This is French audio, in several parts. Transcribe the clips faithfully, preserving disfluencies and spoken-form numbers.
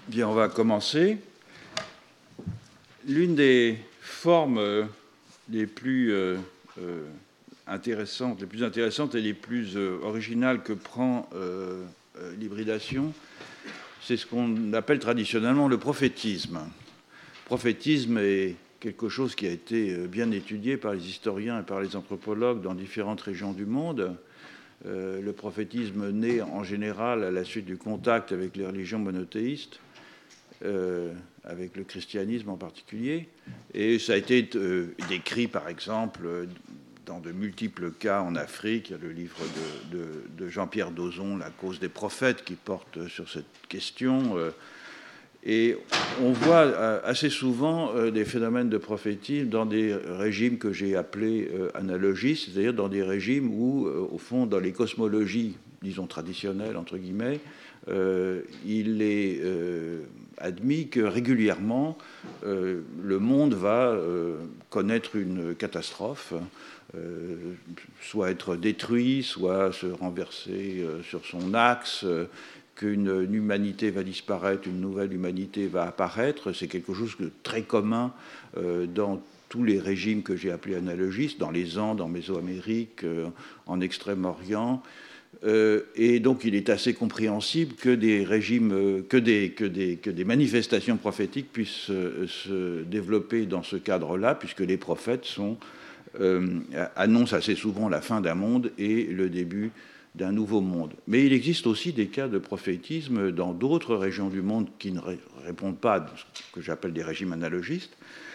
Bien, on va commencer. L'une des formes les plus euh, euh, intéressantes, les plus intéressantes et les plus euh, originales que prend euh, euh, l'hybridation, c'est ce qu'on appelle traditionnellement le prophétisme. Le prophétisme est quelque chose qui a été bien étudié par les historiens et par les anthropologues dans différentes régions du monde. Euh, le prophétisme naît en général à la suite du contact avec les religions monothéistes, euh, avec le christianisme en particulier, et ça a été euh, décrit par exemple dans de multiples cas en Afrique. Il y a le livre de, de, de Jean-Pierre Dozon, La cause des prophètes, qui porte sur cette question. Euh, Et on voit assez souvent des phénomènes de prophétisme dans des régimes que j'ai appelés analogistes, c'est-à-dire dans des régimes où, au fond, dans les cosmologies, disons traditionnelles, entre guillemets, euh, il est euh, admis que régulièrement, euh, le monde va euh, connaître une catastrophe, euh, soit être détruit, soit se renverser euh, sur son axe, euh, qu'une humanité va disparaître, une nouvelle humanité va apparaître. C'est quelque chose de très commun euh, dans tous les régimes que j'ai appelés analogistes, dans les Andes, en Mésoamérique, euh, en Extrême-Orient. Euh, et donc il est assez compréhensible que des régimes, euh, que, des, que, des, que des manifestations prophétiques puissent euh, se développer dans ce cadre-là, puisque les prophètes sont, euh, annoncent assez souvent la fin d'un monde et le début d'un nouveau monde. Mais il existe aussi des cas de prophétisme dans d'autres régions du monde qui ne ré- répondent pas à ce que j'appelle des régimes analogistes.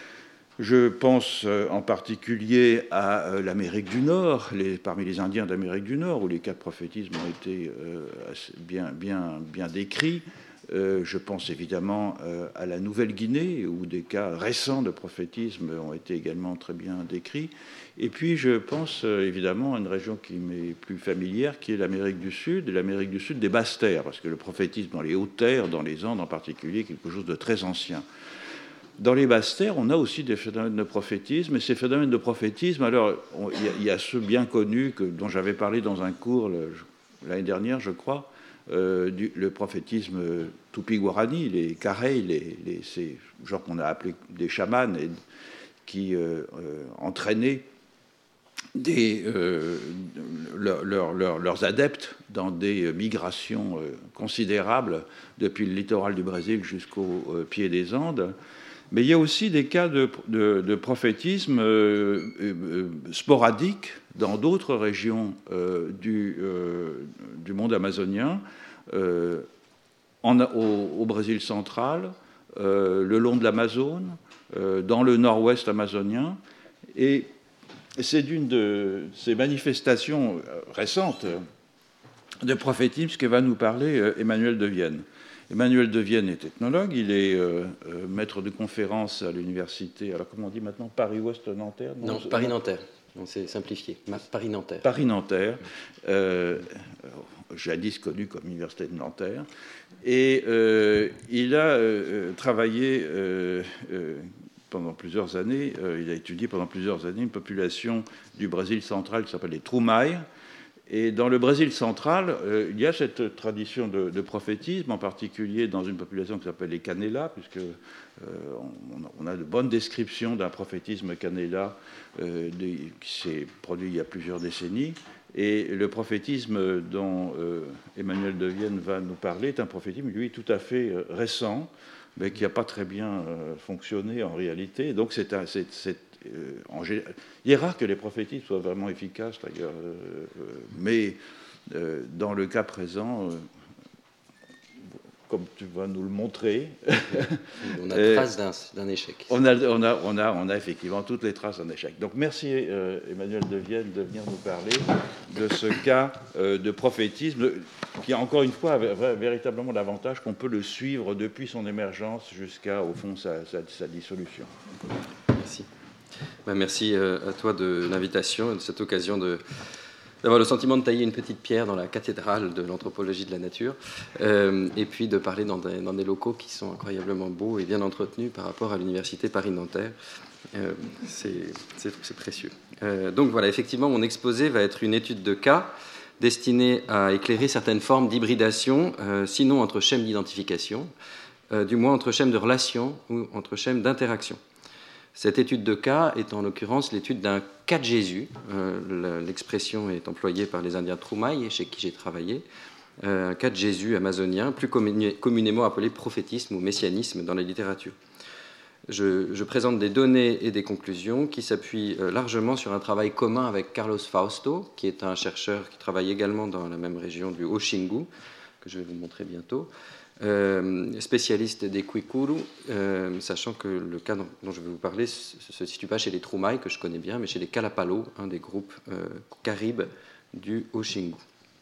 Je pense en particulier à l'Amérique du Nord, les, parmi les Indiens d'Amérique du Nord, où les cas de prophétisme ont été euh, bien, bien, bien décrits. Euh, je pense évidemment euh, à la Nouvelle-Guinée, où des cas récents de prophétisme ont été également très bien décrits. Et puis je pense euh, évidemment à une région qui m'est plus familière, qui est l'Amérique du Sud, et l'Amérique du Sud des basses terres, parce que le prophétisme dans les hautes terres, dans les Andes en particulier, est quelque chose de très ancien. Dans les basses terres, on a aussi des phénomènes de prophétisme, et ces phénomènes de prophétisme, alors il y, y a ceux bien connus que, dont j'avais parlé dans un cours le, l'année dernière, je crois, euh, du, le prophétisme Tupi-Guarani, les Carey, les, les, ces gens qu'on a appelés des chamans, et, qui euh, euh, entraînaient des, euh, leur, leur, leur, leurs adeptes dans des migrations euh, considérables depuis le littoral du Brésil jusqu'au euh, pied des Andes. Mais il y a aussi des cas de, de, de prophétisme euh, euh, sporadiques dans d'autres régions euh, du, euh, du monde amazonien, euh, en, au, au Brésil central, euh, le long de l'Amazone, euh, dans le nord-ouest amazonien. Et c'est d'une de ces manifestations récentes de prophétisme que va nous parler Emmanuel de Vienne. Emmanuel de Vienne est ethnologue, il est euh, euh, maître de conférence à l'université, alors comment on dit maintenant, Paris-Ouest-Nanterre Non, non Paris-Nanterre, c'est simplifié, Paris-Nanterre. Paris-Nanterre, euh, jadis connu comme Université de Nanterre, et euh, il a euh, travaillé euh, euh, pendant plusieurs années, euh, il a étudié pendant plusieurs années une population du Brésil central qui s'appelle les Troumailles. Et dans le Brésil central, euh, il y a cette tradition de, de prophétisme, en particulier dans une population qui s'appelle les Canelas, puisque euh, on, on a de bonnes descriptions d'un prophétisme Canela euh, des, qui s'est produit il y a plusieurs décennies. Et le prophétisme dont euh, Emmanuel de Vienne va nous parler est un prophétisme, lui, tout à fait euh, récent, mais qui n'a pas très bien euh, fonctionné en réalité. Donc c'est un... C'est, c'est, Euh, en, il est rare que les prophéties soient vraiment efficaces d'ailleurs, euh, euh, mais euh, dans le cas présent, euh, comme tu vas nous le montrer, on a trace d'un, d'un échec. On a, on, a, on, a, on a effectivement toutes les traces d'un échec. Donc merci euh, Emmanuel de Vienne de venir nous parler de ce cas euh, de prophétisme qui a encore une fois véritablement l'avantage qu'on peut le suivre depuis son émergence jusqu'à au fond sa, sa, sa dissolution. Merci. Ben, merci à toi de l'invitation et de cette occasion de, d'avoir le sentiment de tailler une petite pierre dans la cathédrale de l'anthropologie de la nature euh, et puis de parler dans des, dans des locaux qui sont incroyablement beaux et bien entretenus par rapport à l'université Paris-Nanterre. Euh, c'est, c'est, c'est précieux. Euh, donc voilà, effectivement, mon exposé va être une étude de cas destinée à éclairer certaines formes d'hybridation, euh, sinon entre schèmes d'identification, euh, du moins entre schèmes de relation ou entre schèmes d'interaction. Cette étude de cas est en l'occurrence l'étude d'un cas de Jésus. Euh, l'expression est employée par les Indiens Troumaï, chez qui j'ai travaillé. Euh, un cas de Jésus amazonien, plus communément appelé prophétisme ou messianisme dans la littérature. Je, je présente des données et des conclusions qui s'appuient euh, largement sur un travail commun avec Carlos Fausto, qui est un chercheur qui travaille également dans la même région du Haut-Xingu, que je vais vous montrer bientôt. Euh, spécialiste des Kwikuru, euh, sachant que le cas dont, dont je vais vous parler ne se situe pas chez les Troumaï, que je connais bien, mais chez les Kalapalo, un des groupes euh, caribes du Haut-Xingu.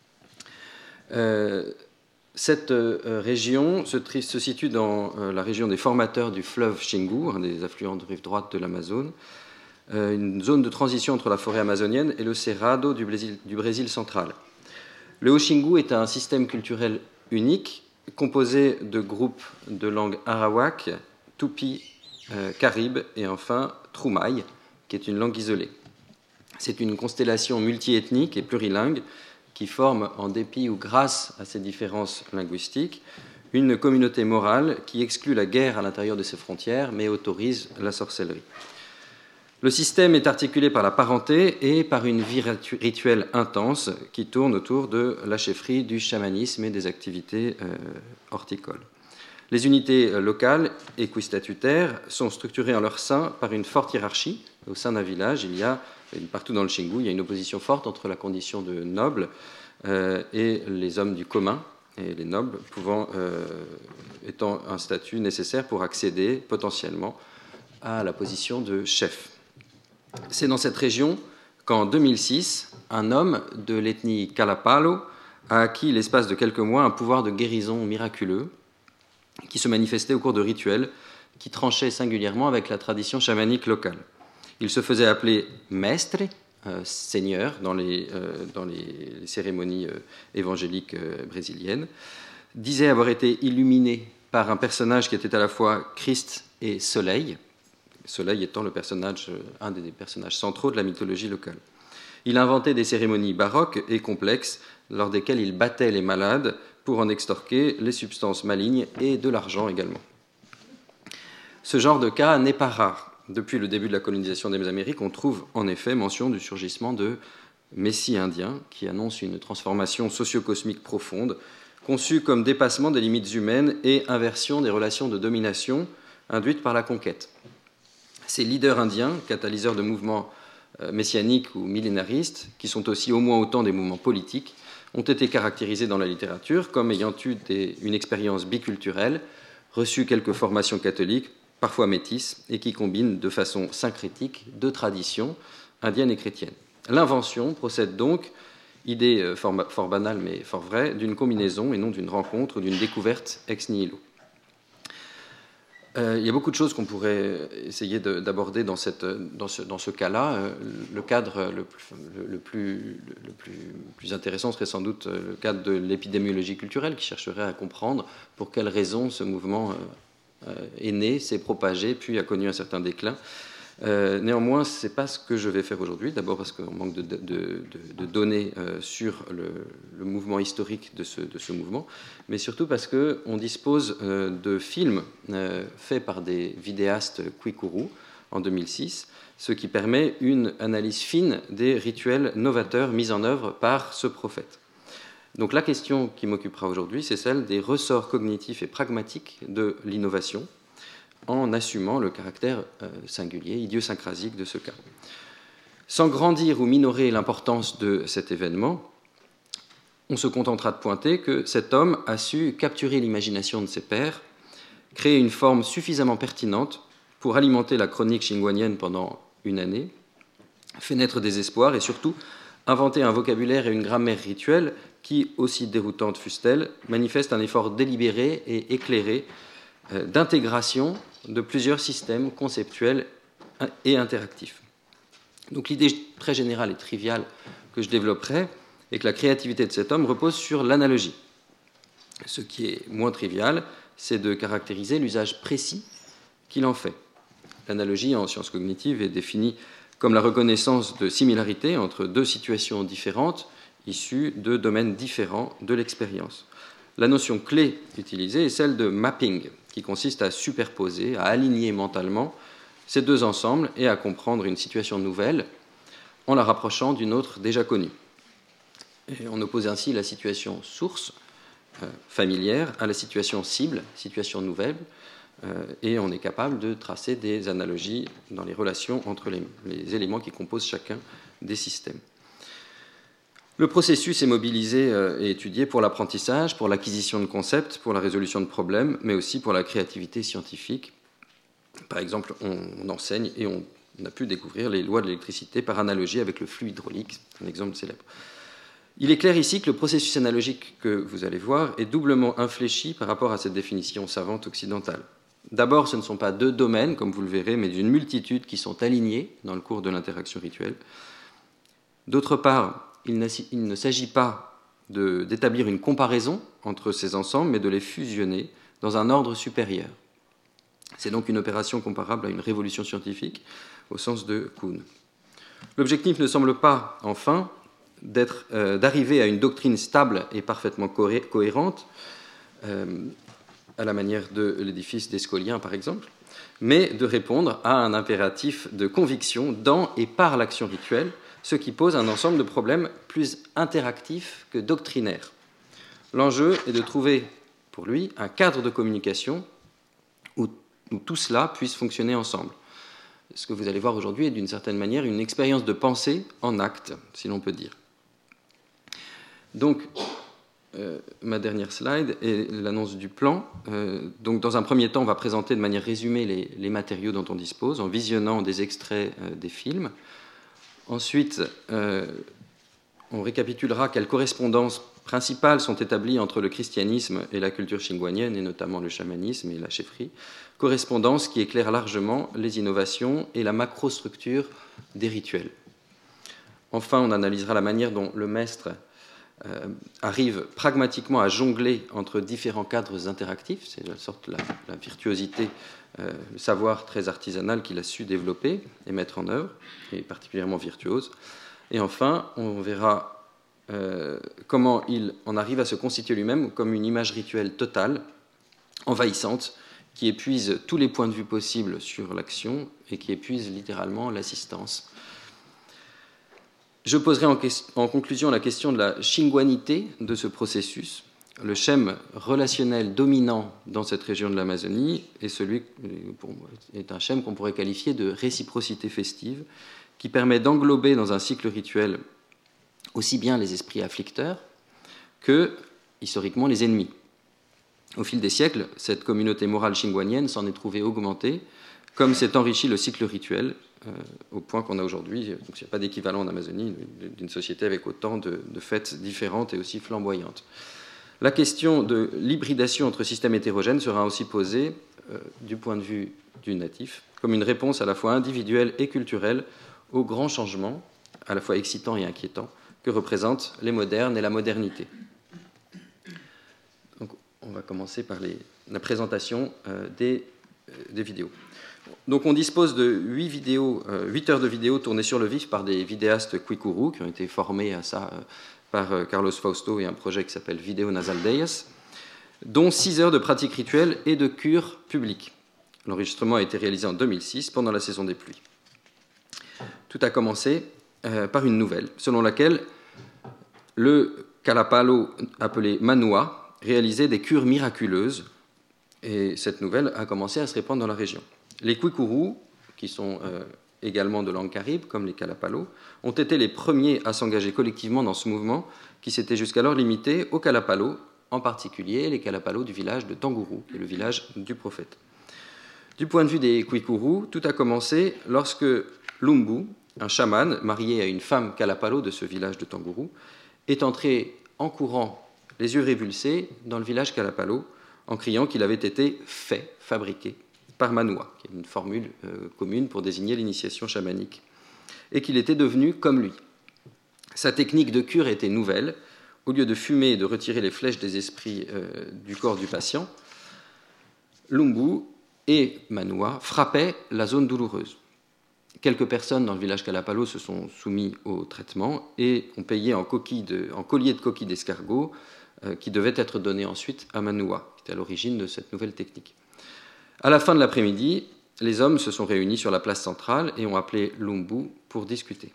Euh, cette euh, région se, se situe dans euh, la région des formateurs du fleuve Xingu, un des affluents de rive droite de l'Amazone, euh, une zone de transition entre la forêt amazonienne et le Cerrado du Brésil, du Brésil central. Le Haut-Xingu est un système culturel unique, composé de groupes de langue arawak, tupi, euh, caribe et enfin troumaï, qui est une langue isolée. C'est une constellation multiethnique et plurilingue qui forme, en dépit ou grâce à ces différences linguistiques, une communauté morale qui exclut la guerre à l'intérieur de ses frontières, mais autorise la sorcellerie. Le système est articulé par la parenté et par une vie rituelle intense qui tourne autour de la chefferie, du chamanisme et des activités euh, horticoles. Les unités locales équistatutaires sont structurées en leur sein par une forte hiérarchie. Au sein d'un village, il y a, partout dans le Xingu, il y a une opposition forte entre la condition de noble euh, et les hommes du commun, et les nobles pouvant, euh, étant un statut nécessaire pour accéder potentiellement à la position de chef. C'est dans cette région qu'en deux mille six, un homme de l'ethnie Kalapalo a acquis l'espace de quelques mois un pouvoir de guérison miraculeux qui se manifestait au cours de rituels qui tranchaient singulièrement avec la tradition chamanique locale. Il se faisait appeler mestre, euh, seigneur, dans les, euh, dans les, les cérémonies euh, évangéliques euh, brésiliennes, disait avoir été illuminé par un personnage qui était à la fois Christ et Soleil, Soleil étant le personnage, un des personnages centraux de la mythologie locale. Il inventait des cérémonies baroques et complexes lors desquelles il battait les malades pour en extorquer les substances malignes et de l'argent également. Ce genre de cas n'est pas rare. Depuis le début de la colonisation des Amériques, on trouve en effet mention du surgissement de messies indiens qui annoncent une transformation socio-cosmique profonde, conçue comme dépassement des limites humaines et inversion des relations de domination induites par la conquête. Ces leaders indiens, catalyseurs de mouvements messianiques ou millénaristes, qui sont aussi au moins autant des mouvements politiques, ont été caractérisés dans la littérature comme ayant eu des, une expérience biculturelle, reçu quelques formations catholiques, parfois métisses, et qui combinent de façon syncrétique deux traditions, indiennes et chrétiennes. L'invention procède donc, idée fort, fort banale mais fort vraie, d'une combinaison et non d'une rencontre ou d'une découverte ex nihilo. Euh, il y a beaucoup de choses qu'on pourrait essayer de, d'aborder dans, cette, dans ce, dans ce cas-là. Euh, le cadre le, plus, le, le, plus, le plus, plus intéressant serait sans doute le cadre de l'épidémiologie culturelle, qui chercherait à comprendre pour quelles raisons ce mouvement euh, est né, s'est propagé, puis a connu un certain déclin. Euh, néanmoins, ce n'est pas ce que je vais faire aujourd'hui, d'abord parce qu'on manque de, de, de, de données euh, sur le, le mouvement historique de ce, de ce mouvement, mais surtout parce qu'on dispose euh, de films euh, faits par des vidéastes Kwikuru en deux mille six, ce qui permet une analyse fine des rituels novateurs mis en œuvre par ce prophète. Donc la question qui m'occupera aujourd'hui, c'est celle des ressorts cognitifs et pragmatiques de l'innovation, en assumant le caractère euh, singulier, idiosyncrasique de ce cas. Sans grandir ou minorer l'importance de cet événement, on se contentera de pointer que cet homme a su capturer l'imagination de ses pairs, créer une forme suffisamment pertinente pour alimenter la chronique xinguanienne pendant une année, fait naître des espoirs et surtout inventer un vocabulaire et une grammaire rituelle qui, aussi déroutantes fussent-elles, manifestent un effort délibéré et éclairé euh, d'intégration de plusieurs systèmes conceptuels et interactifs. Donc l'idée très générale et triviale que je développerai est que la créativité de cet homme repose sur l'analogie. Ce qui est moins trivial, c'est de caractériser l'usage précis qu'il en fait. L'analogie en sciences cognitives est définie comme la reconnaissance de similarités entre deux situations différentes issues de domaines différents de l'expérience. la notion clé utilisée est celle de mapping, qui consiste à superposer, à aligner mentalement ces deux ensembles et à comprendre une situation nouvelle en la rapprochant d'une autre déjà connue. Et on oppose ainsi la situation source, euh, familière, à la situation cible, situation nouvelle, euh, et on est capable de tracer des analogies dans les relations entre les, les éléments qui composent chacun des systèmes. Le processus est mobilisé euh, et étudié pour l'apprentissage, pour l'acquisition de concepts, pour la résolution de problèmes, mais aussi pour la créativité scientifique. Par exemple, on, on enseigne et on, on a pu découvrir les lois de l'électricité par analogie avec le flux hydraulique, un exemple célèbre. Il est clair ici que le processus analogique que vous allez voir est doublement infléchi par rapport à cette définition savante occidentale. D'abord, ce ne sont pas deux domaines, comme vous le verrez, mais d'une multitude qui sont alignés dans le cours de l'interaction rituelle. D'autre part, il ne s'agit pas de, d'établir une comparaison entre ces ensembles, mais de les fusionner dans un ordre supérieur. C'est donc une opération comparable à une révolution scientifique, au sens de Kuhn. L'objectif ne semble pas, enfin, d'être, euh, d'arriver à une doctrine stable et parfaitement cohé- cohérente, euh, à la manière de l'édifice des Scoliens, par exemple, mais de répondre à un impératif de conviction dans et par l'action rituelle, ce qui pose un ensemble de problèmes plus interactifs que doctrinaires. L'enjeu est de trouver, pour lui, un cadre de communication où, où tout cela puisse fonctionner ensemble. Ce que vous allez voir aujourd'hui est d'une certaine manière une expérience de pensée en acte, si l'on peut dire. Donc, euh, ma dernière slide est l'annonce du plan. Euh, donc, dans un premier temps, on va présenter de manière résumée les, les matériaux dont on dispose, en visionnant des extraits euh, des films. Ensuite, euh, on récapitulera quelles correspondances principales sont établies entre le christianisme et la culture xinguanienne, et notamment le chamanisme et la chefferie, correspondances qui éclairent largement les innovations et la macrostructure des rituels. Enfin, on analysera la manière dont le maître euh, arrive pragmatiquement à jongler entre différents cadres interactifs, c'est la sorte la, la virtuosité, euh, le savoir très artisanal qu'il a su développer et mettre en œuvre, et particulièrement virtuose. Et enfin, on verra euh, comment il en arrive à se constituer lui-même comme une image rituelle totale, envahissante, qui épuise tous les points de vue possibles sur l'action et qui épuise littéralement l'assistance. Je poserai en, en conclusion la question de la xinguanité de ce processus. Le schème relationnel dominant dans cette région de l'Amazonie est, celui, est un schème qu'on pourrait qualifier de réciprocité festive, qui permet d'englober dans un cycle rituel aussi bien les esprits afflicteurs que, historiquement, les ennemis. Au fil des siècles, cette communauté morale xinguanienne s'en est trouvée augmentée, comme s'est enrichi le cycle rituel, euh, au point qu'on a aujourd'hui, donc il n'y a pas d'équivalent en Amazonie, d'une société avec autant de, de fêtes différentes et aussi flamboyantes. La question de l'hybridation entre systèmes hétérogènes sera aussi posée, euh, du point de vue du natif, comme une réponse à la fois individuelle et culturelle aux grands changements, à la fois excitants et inquiétants, que représentent les modernes et la modernité. Donc, on va commencer par les, la présentation euh, des, euh, des vidéos. Donc, on dispose de huit vidéos, euh, huit heures de vidéos tournées sur le vif par des vidéastes Kwikuru qui ont été formés à ça euh, par euh, Carlos Fausto et un projet qui s'appelle Video Nas Aldeias, dont six heures de pratique rituelle et de cure publique. L'enregistrement a été réalisé en deux mille six pendant la saison des pluies. Tout a commencé euh, par une nouvelle, selon laquelle le Kalapalo, appelé Manua, réalisait des cures miraculeuses, et cette nouvelle a commencé à se répandre dans la région. Les Kwikuru, qui sont euh, également de langue caribe, comme les Kalapalo, ont été les premiers à s'engager collectivement dans ce mouvement qui s'était jusqu'alors limité aux Kalapalo, en particulier les Kalapalo du village de Tanguru, qui est le village du prophète. Du point de vue des Kwikuru, tout a commencé lorsque Lumbu, un chaman marié à une femme Kalapalo de ce village de Tanguru, est entré en courant, les yeux révulsés, dans le village Kalapalo, en criant qu'il avait été fait, fabriqué, par Manua, qui est une formule euh, commune pour désigner l'initiation chamanique, et qu'il était devenu comme lui. Sa technique de cure était nouvelle. Au lieu de fumer et de retirer les flèches des esprits euh, du corps du patient, Lumbu et Manua frappaient la zone douloureuse. Quelques personnes dans le village Kalapalo se sont soumis au traitement et ont payé en, coquille de, en collier de coquilles d'escargot euh, qui devait être donné ensuite à Manua, qui était à l'origine de cette nouvelle technique. À la fin de l'après-midi, les hommes se sont réunis sur la place centrale et ont appelé Lumbu pour discuter.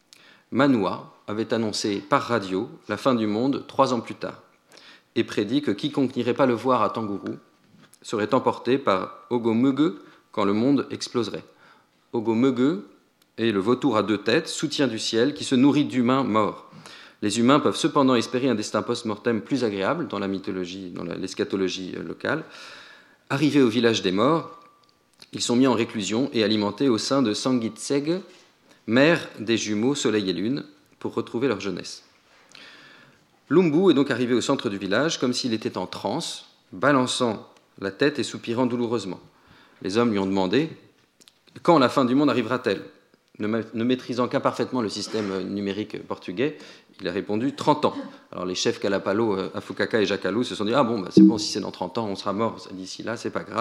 Manua avait annoncé par radio la fin du monde trois ans plus tard et prédit que quiconque n'irait pas le voir à Tanguru serait emporté par Ogomuge quand le monde exploserait. Ogomuge est le vautour à deux têtes, soutien du ciel, qui se nourrit d'humains morts. Les humains peuvent cependant espérer un destin post-mortem plus agréable dans la mythologie, dans l'eschatologie locale. Arrivés au village des morts, ils sont mis en réclusion et alimentés au sein de Sangitseg, mère des jumeaux Soleil et Lune, pour retrouver leur jeunesse. Lumbu est donc arrivé au centre du village comme s'il était en transe, balançant la tête et soupirant douloureusement. Les hommes lui ont demandé « Quand la fin du monde arrivera-t-elle » Ne, ma- ne maîtrisant qu'imparfaitement le système numérique portugais, il a répondu « trente ans ». Alors les chefs Kalapalo, Afukaka et Jakalu se sont dit « Ah bon, bah, c'est bon, si c'est dans trente ans, on sera mort d'ici là, c'est pas grave ».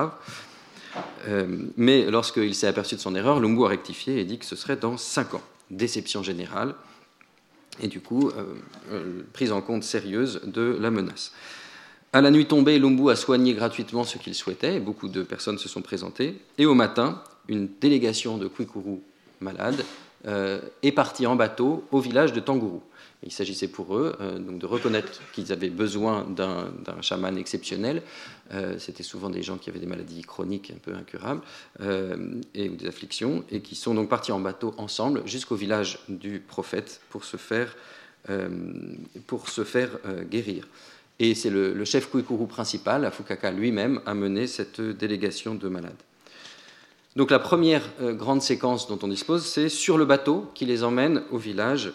Euh, mais lorsqu'il s'est aperçu de son erreur, Lumbu a rectifié et dit que ce serait dans cinq ans. Déception générale et du coup, euh, euh, prise en compte sérieuse de la menace. À la nuit tombée, Lumbu a soigné gratuitement ce qu'il souhaitait, et beaucoup de personnes se sont présentées. Et au matin, une délégation de Kwikuru malades euh, est partie en bateau au village de Tanguru. Il s'agissait pour eux euh, donc de reconnaître qu'ils avaient besoin d'un, d'un chaman exceptionnel. Euh, c'était souvent des gens qui avaient des maladies chroniques un peu incurables euh, et ou des afflictions, et qui sont donc partis en bateau ensemble jusqu'au village du prophète pour se faire, euh, pour se faire euh, guérir. Et c'est le, le chef Kwikuru principal, Afukaka lui-même, a mené cette délégation de malades. Donc la première euh, grande séquence dont on dispose, c'est sur le bateau qui les emmène au village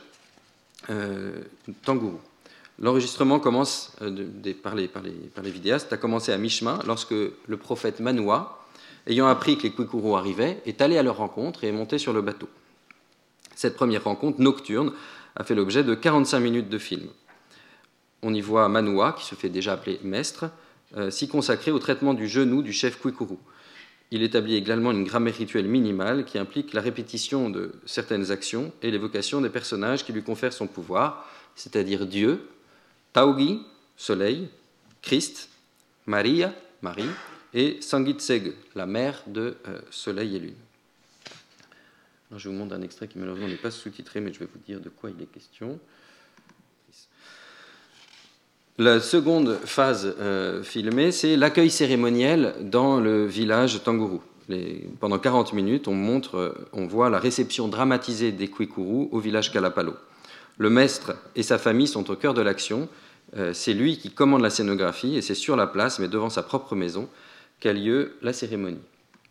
euh, Tanguru. L'enregistrement commence euh, de, de, par, les, par, les, par les vidéastes, a commencé à mi-chemin lorsque le prophète Manua, ayant appris que les Kwikuru arrivaient, est allé à leur rencontre et est monté sur le bateau. Cette première rencontre nocturne a fait l'objet de quarante-cinq minutes de film. On y voit Manua, qui se fait déjà appeler Mestre, euh, s'y consacrer au traitement du genou du chef Kwikuru. Il établit également une grammaire rituelle minimale qui implique la répétition de certaines actions et l'évocation des personnages qui lui confèrent son pouvoir, c'est-à-dire Dieu, Taugi, Soleil, Christ, Maria, Marie, et Sangitseg, la mère de euh, Soleil et Lune. Alors, je vous montre un extrait qui malheureusement n'est pas sous-titré, mais je vais vous dire de quoi il est question. La seconde phase euh, filmée, c'est l'accueil cérémoniel dans le village Tanguru. Les, pendant quarante minutes, on montre, euh, on voit la réception dramatisée des Kwikuru au village Kalapalo. Le maître et sa famille sont au cœur de l'action. Euh, c'est lui qui commande la scénographie et c'est sur la place, mais devant sa propre maison, qu'a lieu la cérémonie.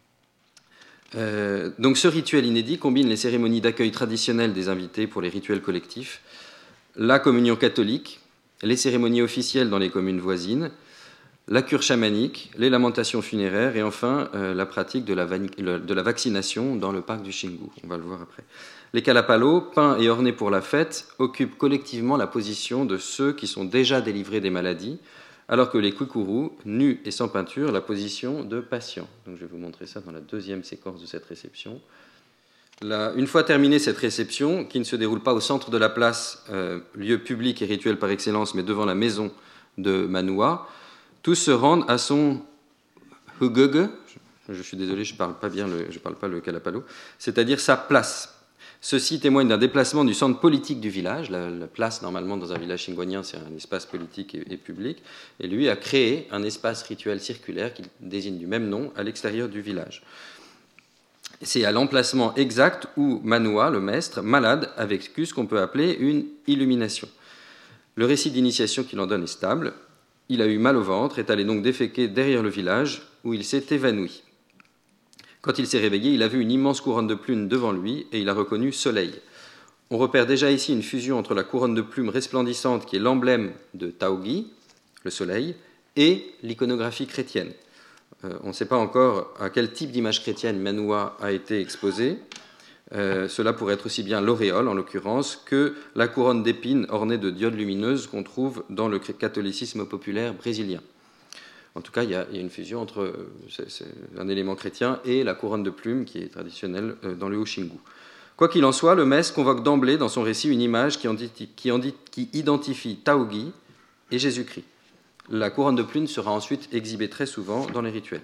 Euh, donc ce rituel inédit combine les cérémonies d'accueil traditionnelles des invités pour les rituels collectifs, la communion catholique, les cérémonies officielles dans les communes voisines, la cure chamanique, les lamentations funéraires et enfin euh, la pratique de la, de la vaccination dans le parc du Xingu. On va le voir après. Les Kalapalo, peints et ornés pour la fête, occupent collectivement la position de ceux qui sont déjà délivrés des maladies, alors que les Kwikuru, nus et sans peinture, la position de patients. Donc je vais vous montrer ça dans la deuxième séquence de cette réception. Là, une fois terminée cette réception, qui ne se déroule pas au centre de la place, euh, lieu public et rituel par excellence, mais devant la maison de Manua, tous se rendent à son hugug, je, je suis désolé, je ne parle pas bien, le, je parle pas le Kalapalo, c'est-à-dire sa place. Ceci témoigne d'un déplacement du centre politique du village. La, la place, normalement, dans un village xinguanien, c'est un espace politique et, et public. Et lui a créé un espace rituel circulaire qui désigne du même nom à l'extérieur du village. C'est à l'emplacement exact où Manua, le maître, malade, a vécu ce qu'on peut appeler une illumination. Le récit d'initiation qu'il en donne est stable. Il a eu mal au ventre, est allé donc déféquer derrière le village, où il s'est évanoui. Quand il s'est réveillé, il a vu une immense couronne de plumes devant lui, et il a reconnu Soleil. On repère déjà ici une fusion entre la couronne de plumes resplendissante, qui est l'emblème de Taugi, le Soleil, et l'iconographie chrétienne. Euh, on ne sait pas encore à quel type d'image chrétienne Manua a été exposé. Euh, cela pourrait être aussi bien l'auréole, en l'occurrence, que la couronne d'épines ornée de diodes lumineuses qu'on trouve dans le catholicisme populaire brésilien. En tout cas, il y a, il y a une fusion entre euh, c'est, c'est un élément chrétien et la couronne de plumes qui est traditionnelle euh, dans le Haut-Xingu. Quoi qu'il en soit, le maître convoque d'emblée dans son récit une image qui, en dit, qui, en dit, qui identifie Taugi, et Jésus-Christ. La couronne de plumes sera ensuite exhibée très souvent dans les rituels.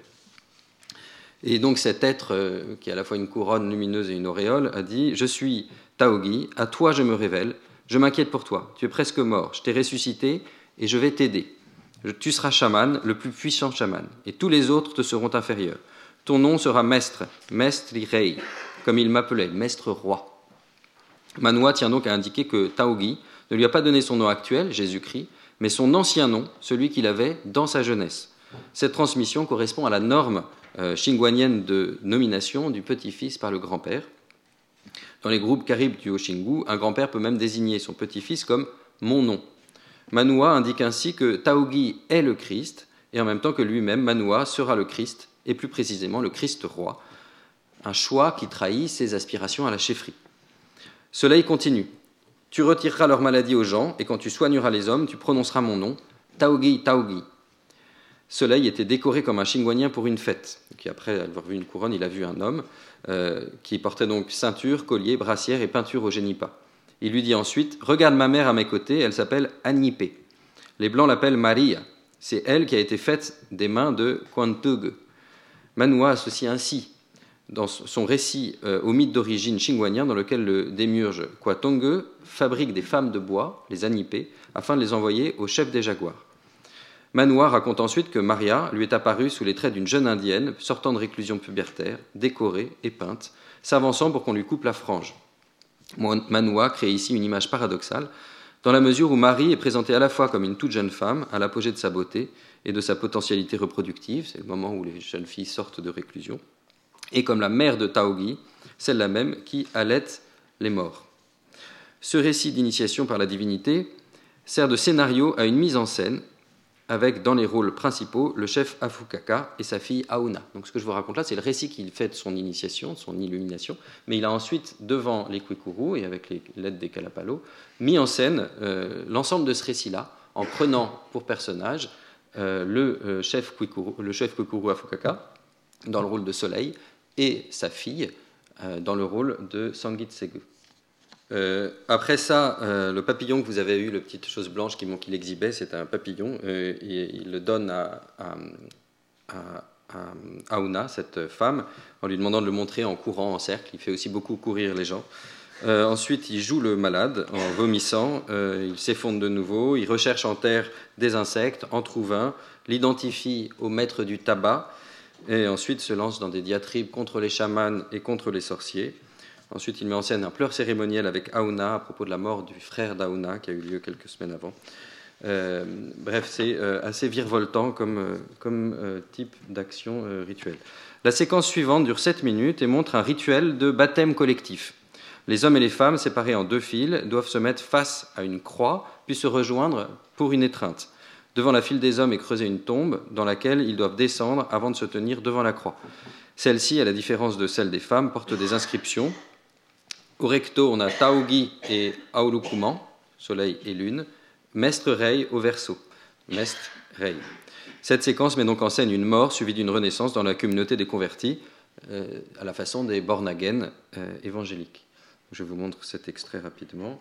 Et donc cet être, euh, qui a à la fois une couronne lumineuse et une auréole, a dit « Je suis Taogi, à toi je me révèle, je m'inquiète pour toi, tu es presque mort, je t'ai ressuscité et je vais t'aider. Tu seras chaman, le plus puissant chaman, et tous les autres te seront inférieurs. Ton nom sera Mestre, Mestre Rei, comme il m'appelait, Mestre Roi. » Manhwa tient donc à indiquer que Taogi ne lui a pas donné son nom actuel, Jésus-Christ, mais son ancien nom, celui qu'il avait dans sa jeunesse. Cette transmission correspond à la norme euh, xinguanienne de nomination du petit-fils par le grand-père. Dans les groupes caribes du Haut-Xingu, un grand-père peut même désigner son petit-fils comme « mon nom ». Manhwa indique ainsi que Taogi est le Christ, et en même temps que lui-même, Manhwa sera le Christ, et plus précisément le Christ roi, un choix qui trahit ses aspirations à la chefferie. Soleil continue. Tu retireras leur maladie aux gens, et quand tu soigneras les hommes, tu prononceras mon nom, Taogi, Taogi. Soleil était décoré comme un Xinguanien pour une fête. Et après avoir vu une couronne, il a vu un homme euh, qui portait donc ceinture, collier, brassière et peinture au génipa. Il lui dit ensuite « Regarde ma mère à mes côtés, elle s'appelle Anipe. Les Blancs l'appellent Maria. C'est elle qui a été faite des mains de Kwantug. » Manhwa associe ainsi dans son récit euh, au mythe d'origine xinguanien dans lequel le démiurge Kwatongue fabrique des femmes de bois, les Anipe, afin de les envoyer au chef des jaguars. Manhwa raconte ensuite que Maria lui est apparue sous les traits d'une jeune indienne sortant de réclusion pubertaire, décorée et peinte, s'avançant pour qu'on lui coupe la frange. Manhwa crée ici une image paradoxale, dans la mesure où Marie est présentée à la fois comme une toute jeune femme, à l'apogée de sa beauté et de sa potentialité reproductive, c'est le moment où les jeunes filles sortent de réclusion, et comme la mère de Taogi, celle-là même qui allaite les morts. Ce récit d'initiation par la divinité sert de scénario à une mise en scène avec, dans les rôles principaux, le chef Afukaka et sa fille Auna. Donc ce que je vous raconte là, c'est le récit qu'il fait de son initiation, de son illumination, mais il a ensuite, devant les Kwikuru et avec l'aide des Kalapalo, mis en scène euh, l'ensemble de ce récit-là, en prenant pour personnage euh, le, euh, chef Kwikuru, le chef Kwikuru Afukaka, dans le rôle de Soleil, et sa fille, euh, dans le rôle de Sangit-Segu. Euh, après ça, euh, le papillon que vous avez eu, la petite chose blanche qu'il qu'il exhibait, c'est un papillon, euh, et il le donne à, à, à, à Auna, cette femme, en lui demandant de le montrer en courant en cercle. Il fait aussi beaucoup courir les gens. Euh, ensuite, il joue le malade en vomissant, euh, il s'effondre de nouveau, il recherche en terre des insectes, en trouve un, l'identifie au maître du tabac, et ensuite se lance dans des diatribes contre les chamans et contre les sorciers. Ensuite, il met en scène un pleur cérémoniel avec Auna à propos de la mort du frère d'Auna qui a eu lieu quelques semaines avant. Euh, bref, c'est euh, assez virevoltant comme, euh, comme euh, type d'action euh, rituelle. La séquence suivante dure sept minutes et montre un rituel de baptême collectif. Les hommes et les femmes, séparés en deux files, doivent se mettre face à une croix, puis se rejoindre pour une étreinte. Devant la file des hommes est creusée une tombe dans laquelle ils doivent descendre avant de se tenir devant la croix. Celle-ci, à la différence de celle des femmes, porte des inscriptions. Au recto, on a Taogi et Aulukuman, soleil et lune, Mestre Rei au verso, Mestre Rei. Cette séquence met donc en scène une mort suivie d'une renaissance dans la communauté des convertis, euh, à la façon des born again euh, évangéliques. Je vous montre cet extrait rapidement.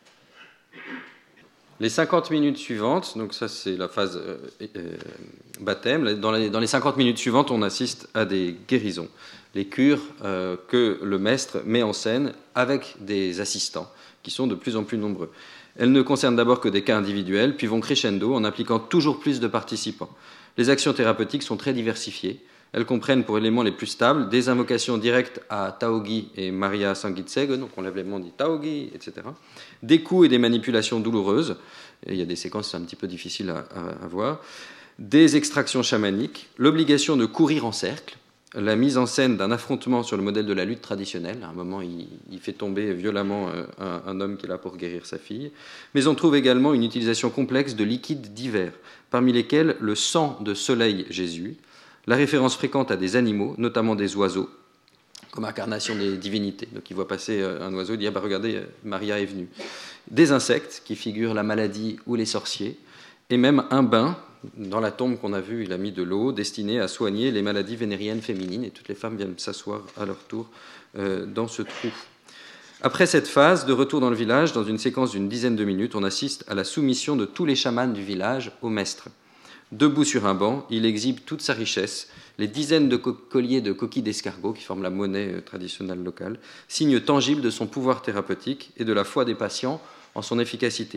Les cinquante minutes suivantes, donc ça c'est la phase euh, euh, baptême, dans les, dans les cinquante minutes suivantes, on assiste à des guérisons, les cures euh, que le maître met en scène avec des assistants, qui sont de plus en plus nombreux. Elles ne concernent d'abord que des cas individuels, puis vont crescendo en impliquant toujours plus de participants. Les actions thérapeutiques sont très diversifiées. Elles comprennent pour éléments les plus stables des invocations directes à Taogi et Maria Sangit-Segu, donc on lève les mains, on dit Taogi, et cetera. Des coups et des manipulations douloureuses, et il y a des séquences un petit peu difficiles à, à, à voir, des extractions chamaniques, l'obligation de courir en cercle, la mise en scène d'un affrontement sur le modèle de la lutte traditionnelle. À un moment, il, il fait tomber violemment un, un homme qui est là pour guérir sa fille. Mais on trouve également une utilisation complexe de liquides divers, parmi lesquels le sang de Soleil Jésus, la référence fréquente à des animaux, notamment des oiseaux, comme incarnation des divinités. Donc il voit passer un oiseau et dit ah bah, « regardez, Maria est venue ». Des insectes qui figurent la maladie ou les sorciers, et même un bain. Dans la tombe qu'on a vue, il a mis de l'eau destinée à soigner les maladies vénériennes féminines, et toutes les femmes viennent s'asseoir à leur tour euh, dans ce trou. Après cette phase, de retour dans le village, dans une séquence d'une dizaine de minutes, on assiste à la soumission de tous les chamans du village au maître. Debout sur un banc, il exhibe toute sa richesse, les dizaines de co- colliers de coquilles d'escargot qui forment la monnaie traditionnelle locale, signe tangible de son pouvoir thérapeutique et de la foi des patients en son efficacité.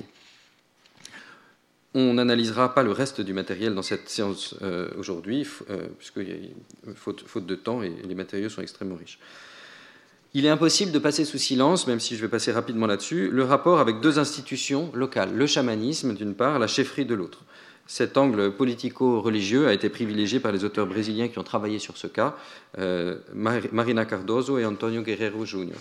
On n'analysera pas le reste du matériel dans cette séance euh, aujourd'hui, euh, puisqu'il y a faute, faute de temps et les matériaux sont extrêmement riches. Il est impossible de passer sous silence, même si je vais passer rapidement là-dessus, le rapport avec deux institutions locales, le chamanisme d'une part, la chefferie de l'autre. Cet angle politico-religieux a été privilégié par les auteurs brésiliens qui ont travaillé sur ce cas, euh, Marina Cardoso et Antonio Guerrero junior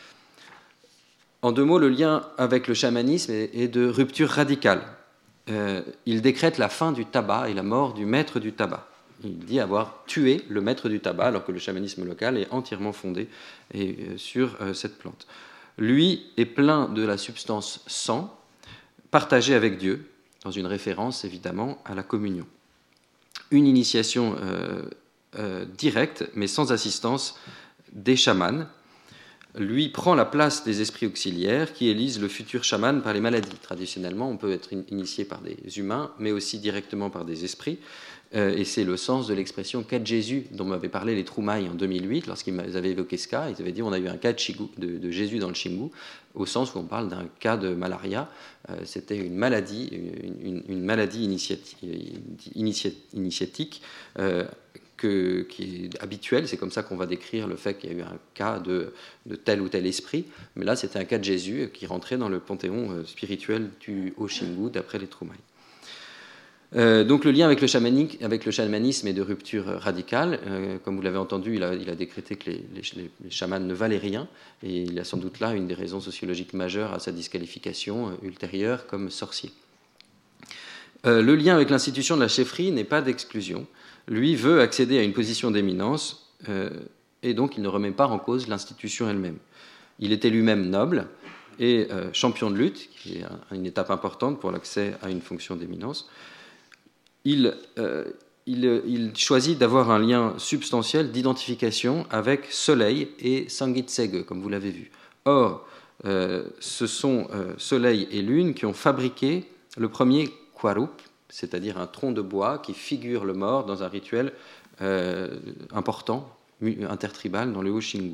En deux mots, le lien avec le chamanisme est de rupture radicale. Euh, il décrète la fin du tabac et la mort du maître du tabac. Il dit avoir tué le maître du tabac, alors que le chamanisme local est entièrement fondé et, euh, sur euh, cette plante. Lui est plein de la substance sang, partagée avec Dieu, dans une référence évidemment à la communion. Une initiation euh, euh, directe, mais sans assistance des chamans. Lui prend la place des esprits auxiliaires qui élisent le futur chaman par les maladies. Traditionnellement, on peut être initié par des humains, mais aussi directement par des esprits. Euh, et c'est le sens de l'expression « cas de Jésus » dont m'avaient parlé les Troumailles en deux mille huit, lorsqu'ils avaient évoqué ce cas. Ils avaient dit on a eu un cas de, Xingu, de, de Jésus dans le Xingu, au sens où on parle d'un cas de malaria. Euh, C'était une maladie, une, une, une maladie initiati, initiati, initiatique euh, que, qui est habituelle. C'est comme ça qu'on va décrire le fait qu'il y a eu un cas de, de tel ou tel esprit. Mais là, c'était un cas de Jésus qui rentrait dans le panthéon spirituel du Haut-Xingu, d'après les Troumailles. Euh, donc le lien avec le, avec le chamanisme est de rupture radicale. Euh, comme vous l'avez entendu, il a, il a décrété que les, les, les chamans ne valaient rien, et il y a sans doute là une des raisons sociologiques majeures à sa disqualification euh, ultérieure comme sorcier. Euh, le lien avec l'institution de la chefferie n'est pas d'exclusion. Lui veut accéder à une position d'éminence, euh, et donc il ne remet pas en cause l'institution elle-même. Il était lui-même noble et euh, champion de lutte, qui est un, une étape importante pour l'accès à une fonction d'éminence. Il, euh, il, il choisit d'avoir un lien substantiel d'identification avec Soleil et Sangitsege, comme vous l'avez vu. Or, euh, ce sont euh, Soleil et Lune qui ont fabriqué le premier Kwarup, c'est-à-dire un tronc de bois qui figure le mort dans un rituel euh, important, intertribal, dans le Haut-Xingu.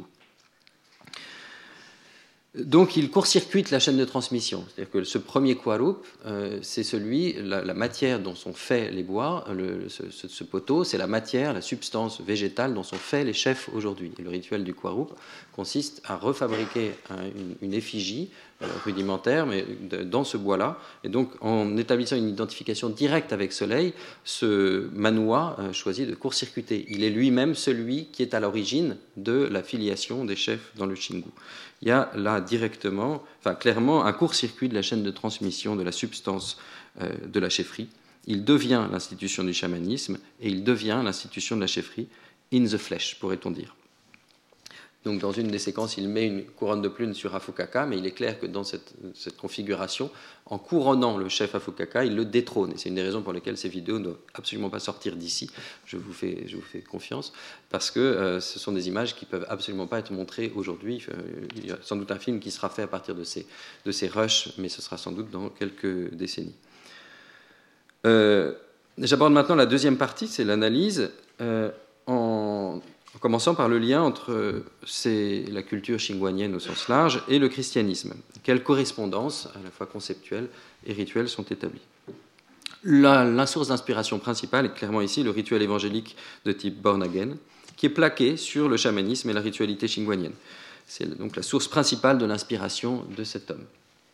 Donc il court-circuite la chaîne de transmission. C'est-à-dire que ce premier Kwarup, euh, c'est celui, la, la matière dont sont faits les bois, le, ce, ce, ce poteau, c'est la matière, la substance végétale dont sont faits les chefs aujourd'hui. Et le rituel du Kwarup consiste à refabriquer un, une, une effigie euh, rudimentaire, mais de, dans ce bois-là. Et donc en établissant une identification directe avec Soleil, ce Manoua euh, choisit de court-circuiter. Il est lui-même celui qui est à l'origine de la filiation des chefs dans le Xingu. Il y a là directement, enfin clairement, un court-circuit de la chaîne de transmission de la substance euh, de la chefferie. Il devient l'institution du chamanisme et il devient l'institution de la chefferie in the flesh, pourrait-on dire. Donc dans une des séquences, il met une couronne de plumes sur Afukaka, mais il est clair que dans cette, cette configuration, en couronnant le chef Afukaka, il le détrône. Et c'est une des raisons pour lesquelles ces vidéos ne doivent absolument pas sortir d'ici, je vous fais, je vous fais confiance, parce que euh, ce sont des images qui ne peuvent absolument pas être montrées aujourd'hui. Euh, il y a sans doute un film qui sera fait à partir de ces, de ces rushs, mais ce sera sans doute dans quelques décennies. Euh, j'aborde maintenant la deuxième partie, c'est l'analyse, euh, en... en commençant par le lien entre la culture xinguanienne au sens large et le christianisme. Quelles correspondances, à la fois conceptuelles et rituelles, sont établies? La, la source d'inspiration principale est clairement ici le rituel évangélique de type Born Again, qui est plaqué sur le chamanisme et la ritualité xinguanienne. C'est donc la source principale de l'inspiration de cet homme.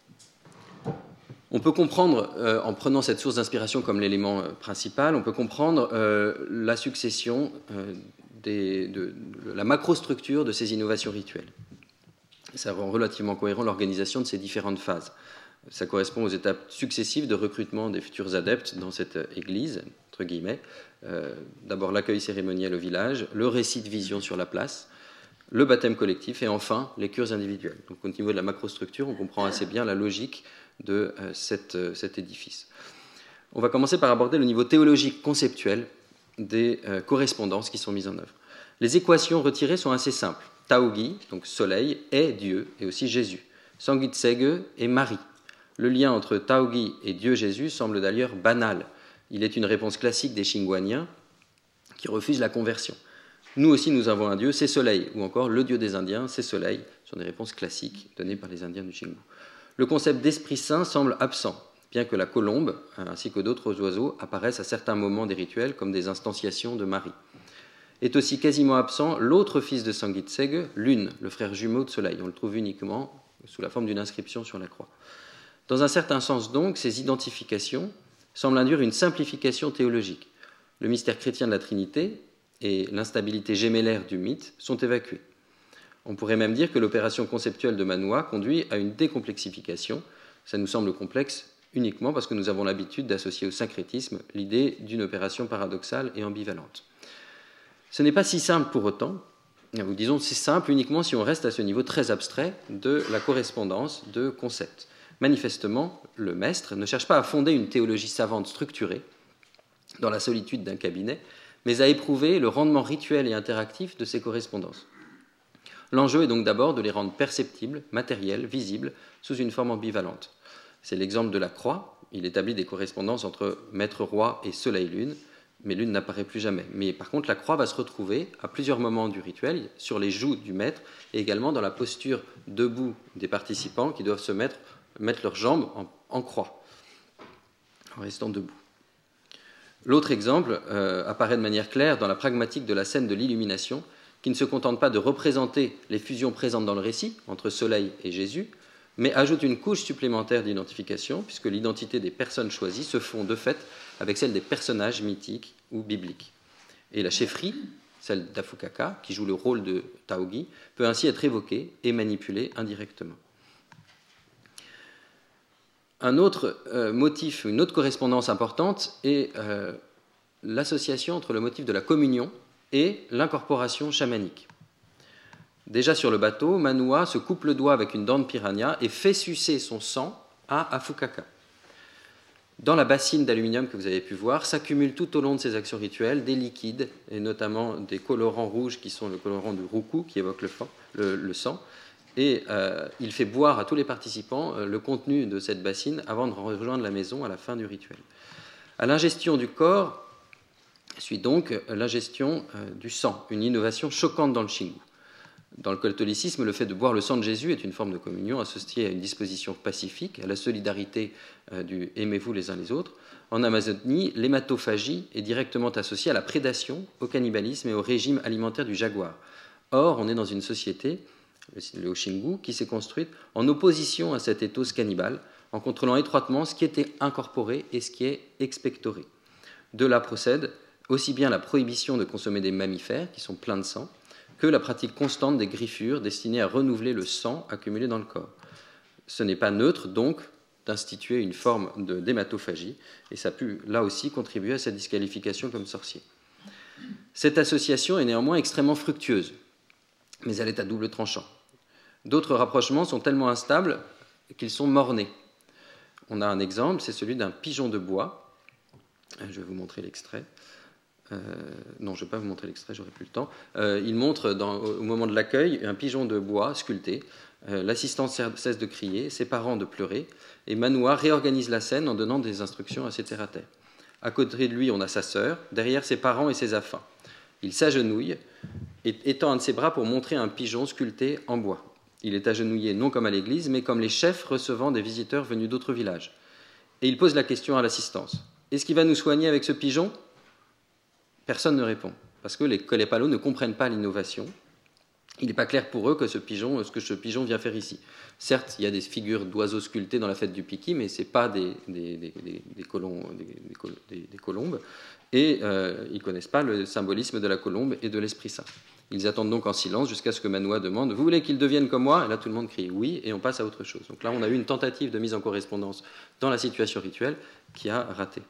On peut comprendre, euh, en prenant cette source d'inspiration comme l'élément euh, principal, on peut comprendre euh, la succession euh, Des, de, de la macrostructure de ces innovations rituelles. Ça rend relativement cohérent l'organisation de ces différentes phases. Ça correspond aux étapes successives de recrutement des futurs adeptes dans cette église, entre guillemets. Euh, d'abord l'accueil cérémoniel au village, le récit de vision sur la place, le baptême collectif et enfin les cures individuelles. Donc au niveau de la macrostructure, on comprend assez bien la logique de euh, cette, euh, cet édifice. On va commencer par aborder le niveau théologique conceptuel des euh, correspondances qui sont mises en œuvre. Les équations retirées sont assez simples. Taogi, donc soleil, est Dieu et aussi Jésus. Sangitsege est Marie. Le lien entre Taogi et Dieu Jésus semble d'ailleurs banal. Il est une réponse classique des Xinguaniens qui refusent la conversion. Nous aussi, nous avons un Dieu, c'est Soleil, ou encore le Dieu des Indiens, c'est Soleil. Ce sont des réponses classiques données par les Indiens du Xingu. Le concept d'Esprit Saint semble absent, bien que la colombe, ainsi que d'autres oiseaux, apparaissent à certains moments des rituels comme des instantiations de Marie. Est aussi quasiment absent l'autre fils de Sangitsege, Lune, le frère jumeau de Soleil. On le trouve uniquement sous la forme d'une inscription sur la croix. Dans un certain sens donc, ces identifications semblent induire une simplification théologique. Le mystère chrétien de la Trinité et l'instabilité gémellaire du mythe sont évacués. On pourrait même dire que l'opération conceptuelle de Manoa conduit à une décomplexification. Ça nous semble complexe uniquement parce que nous avons l'habitude d'associer au syncrétisme l'idée d'une opération paradoxale et ambivalente. Ce n'est pas si simple pour autant. Nous disons c'est simple uniquement si on reste à ce niveau très abstrait de la correspondance de concepts. Manifestement, le maître ne cherche pas à fonder une théologie savante structurée dans la solitude d'un cabinet, mais à éprouver le rendement rituel et interactif de ces correspondances. L'enjeu est donc d'abord de les rendre perceptibles, matériels, visibles, sous une forme ambivalente. C'est l'exemple de la croix. Il établit des correspondances entre maître roi et soleil-lune, mais l'une n'apparaît plus jamais. Mais par contre, la croix va se retrouver à plusieurs moments du rituel, sur les joues du maître, et également dans la posture debout des participants qui doivent se mettre, mettre leurs jambes en, en croix, en restant debout. L'autre exemple euh, apparaît de manière claire dans la pragmatique de la scène de l'illumination, qui ne se contente pas de représenter les fusions présentes dans le récit, entre Soleil et Jésus, mais ajoute une couche supplémentaire d'identification, puisque l'identité des personnes choisies se fond de fait avec celle des personnages mythiques ou bibliques. Et la chefferie, celle d'Afukaka, qui joue le rôle de Taogi, peut ainsi être évoquée et manipulée indirectement. Un autre euh, motif, une autre correspondance importante est euh, l'association entre le motif de la communion et l'incorporation chamanique. Déjà sur le bateau, Manoa se coupe le doigt avec une dent de piranha et fait sucer son sang à Afukaka. Dans la bassine d'aluminium que vous avez pu voir, s'accumulent tout au long de ces actions rituelles des liquides, et notamment des colorants rouges qui sont le colorant du roukou, qui évoque le, le, le sang, et euh, il fait boire à tous les participants euh, le contenu de cette bassine avant de rejoindre la maison à la fin du rituel. À l'ingestion du corps suit donc l'ingestion euh, du sang, une innovation choquante dans le Xingu. Dans le catholicisme, le fait de boire le sang de Jésus est une forme de communion associée à une disposition pacifique, à la solidarité euh, du « aimez-vous les uns les autres ». En Amazonie, l'hématophagie est directement associée à la prédation, au cannibalisme et au régime alimentaire du jaguar. Or, on est dans une société, le Xingu, qui s'est construite en opposition à cet ethos cannibale, en contrôlant étroitement ce qui était incorporé et ce qui est expectoré. De là procède aussi bien la prohibition de consommer des mammifères, qui sont pleins de sang, que la pratique constante des griffures destinées à renouveler le sang accumulé dans le corps. Ce n'est pas neutre, donc, d'instituer une forme de, d'hématophagie, et ça a pu, là aussi, contribuer à sa disqualification comme sorcier. Cette association est néanmoins extrêmement fructueuse, mais elle est à double tranchant. D'autres rapprochements sont tellement instables qu'ils sont mort-nés. On a un exemple, c'est celui d'un pigeon de bois. Je vais vous montrer l'extrait. Euh, non, je ne vais pas vous montrer l'extrait, j'aurai plus le temps. Euh, il montre dans, au moment de l'accueil un pigeon de bois sculpté. Euh, l'assistant cesse de crier, ses parents de pleurer, et Manoa réorganise la scène en donnant des instructions assez terre à terre. À côté de lui, on a sa sœur, derrière ses parents et ses affins. Il s'agenouille et étend un de ses bras pour montrer un pigeon sculpté en bois. Il est agenouillé non comme à l'église, mais comme les chefs recevant des visiteurs venus d'autres villages. Et il pose la question à l'assistance. Est-ce qu'il va nous soigner avec ce pigeon ? Personne ne répond, parce que les Kolepalos ne comprennent pas l'innovation. Il n'est pas clair pour eux que ce pigeon, ce que ce pigeon vient faire ici. Certes, il y a des figures d'oiseaux sculptés dans la fête du Piki, mais ce n'est pas des, des, des, des, des, colons, des, des, des colombes, et euh, ils ne connaissent pas le symbolisme de la colombe et de l'Esprit Saint. Ils attendent donc en silence jusqu'à ce que Manoa demande « Vous voulez qu'ils deviennent comme moi ?» Et là, tout le monde crie « Oui », et on passe à autre chose. Donc là, on a eu une tentative de mise en correspondance dans la situation rituelle qui a raté.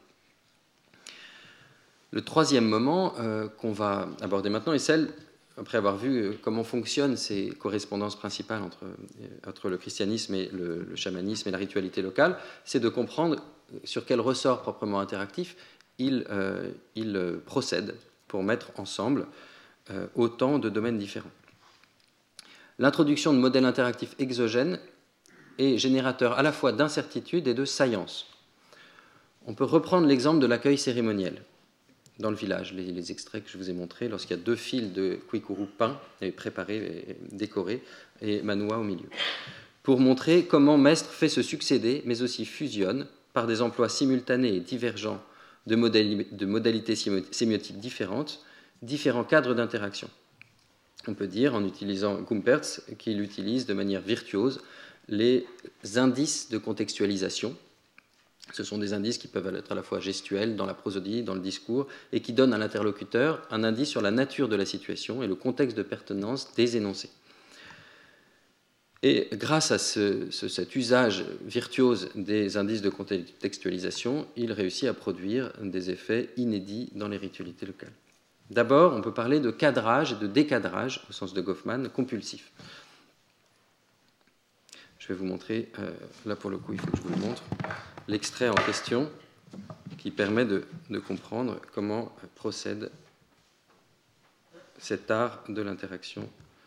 Le troisième moment euh, qu'on va aborder maintenant est celle, après avoir vu comment fonctionnent ces correspondances principales entre, entre le christianisme et le, le chamanisme et la ritualité locale, c'est de comprendre sur quel ressort proprement interactif il, euh, il procède pour mettre ensemble euh, autant de domaines différents. L'introduction de modèles interactifs exogènes est générateur à la fois d'incertitude et de saillance. On peut reprendre l'exemple de l'accueil cérémoniel dans le village, les, les extraits que je vous ai montrés, lorsqu'il y a deux fils de Kwikuru peints et préparés et décorés, et Manoa au milieu, pour montrer comment Mestre fait se succéder, mais aussi fusionne, par des emplois simultanés et divergents de, modali- de modalités sémiotiques différentes, différents cadres d'interaction. On peut dire, en utilisant Gumperz, qu'il utilise de manière virtuose les indices de contextualisation. Ce sont des indices qui peuvent être à la fois gestuels, dans la prosodie, dans le discours, et qui donnent à l'interlocuteur un indice sur la nature de la situation et le contexte de pertinence des énoncés. Et grâce à ce, ce, cet usage virtuose des indices de contextualisation, il réussit à produire des effets inédits dans les ritualités locales. D'abord, on peut parler de cadrage et de décadrage, au sens de Goffman, compulsif. Je vais vous montrer, euh, là pour le coup, il faut que je vous le montre, l'extrait en question qui permet de, de comprendre comment procède cet art de l'interaction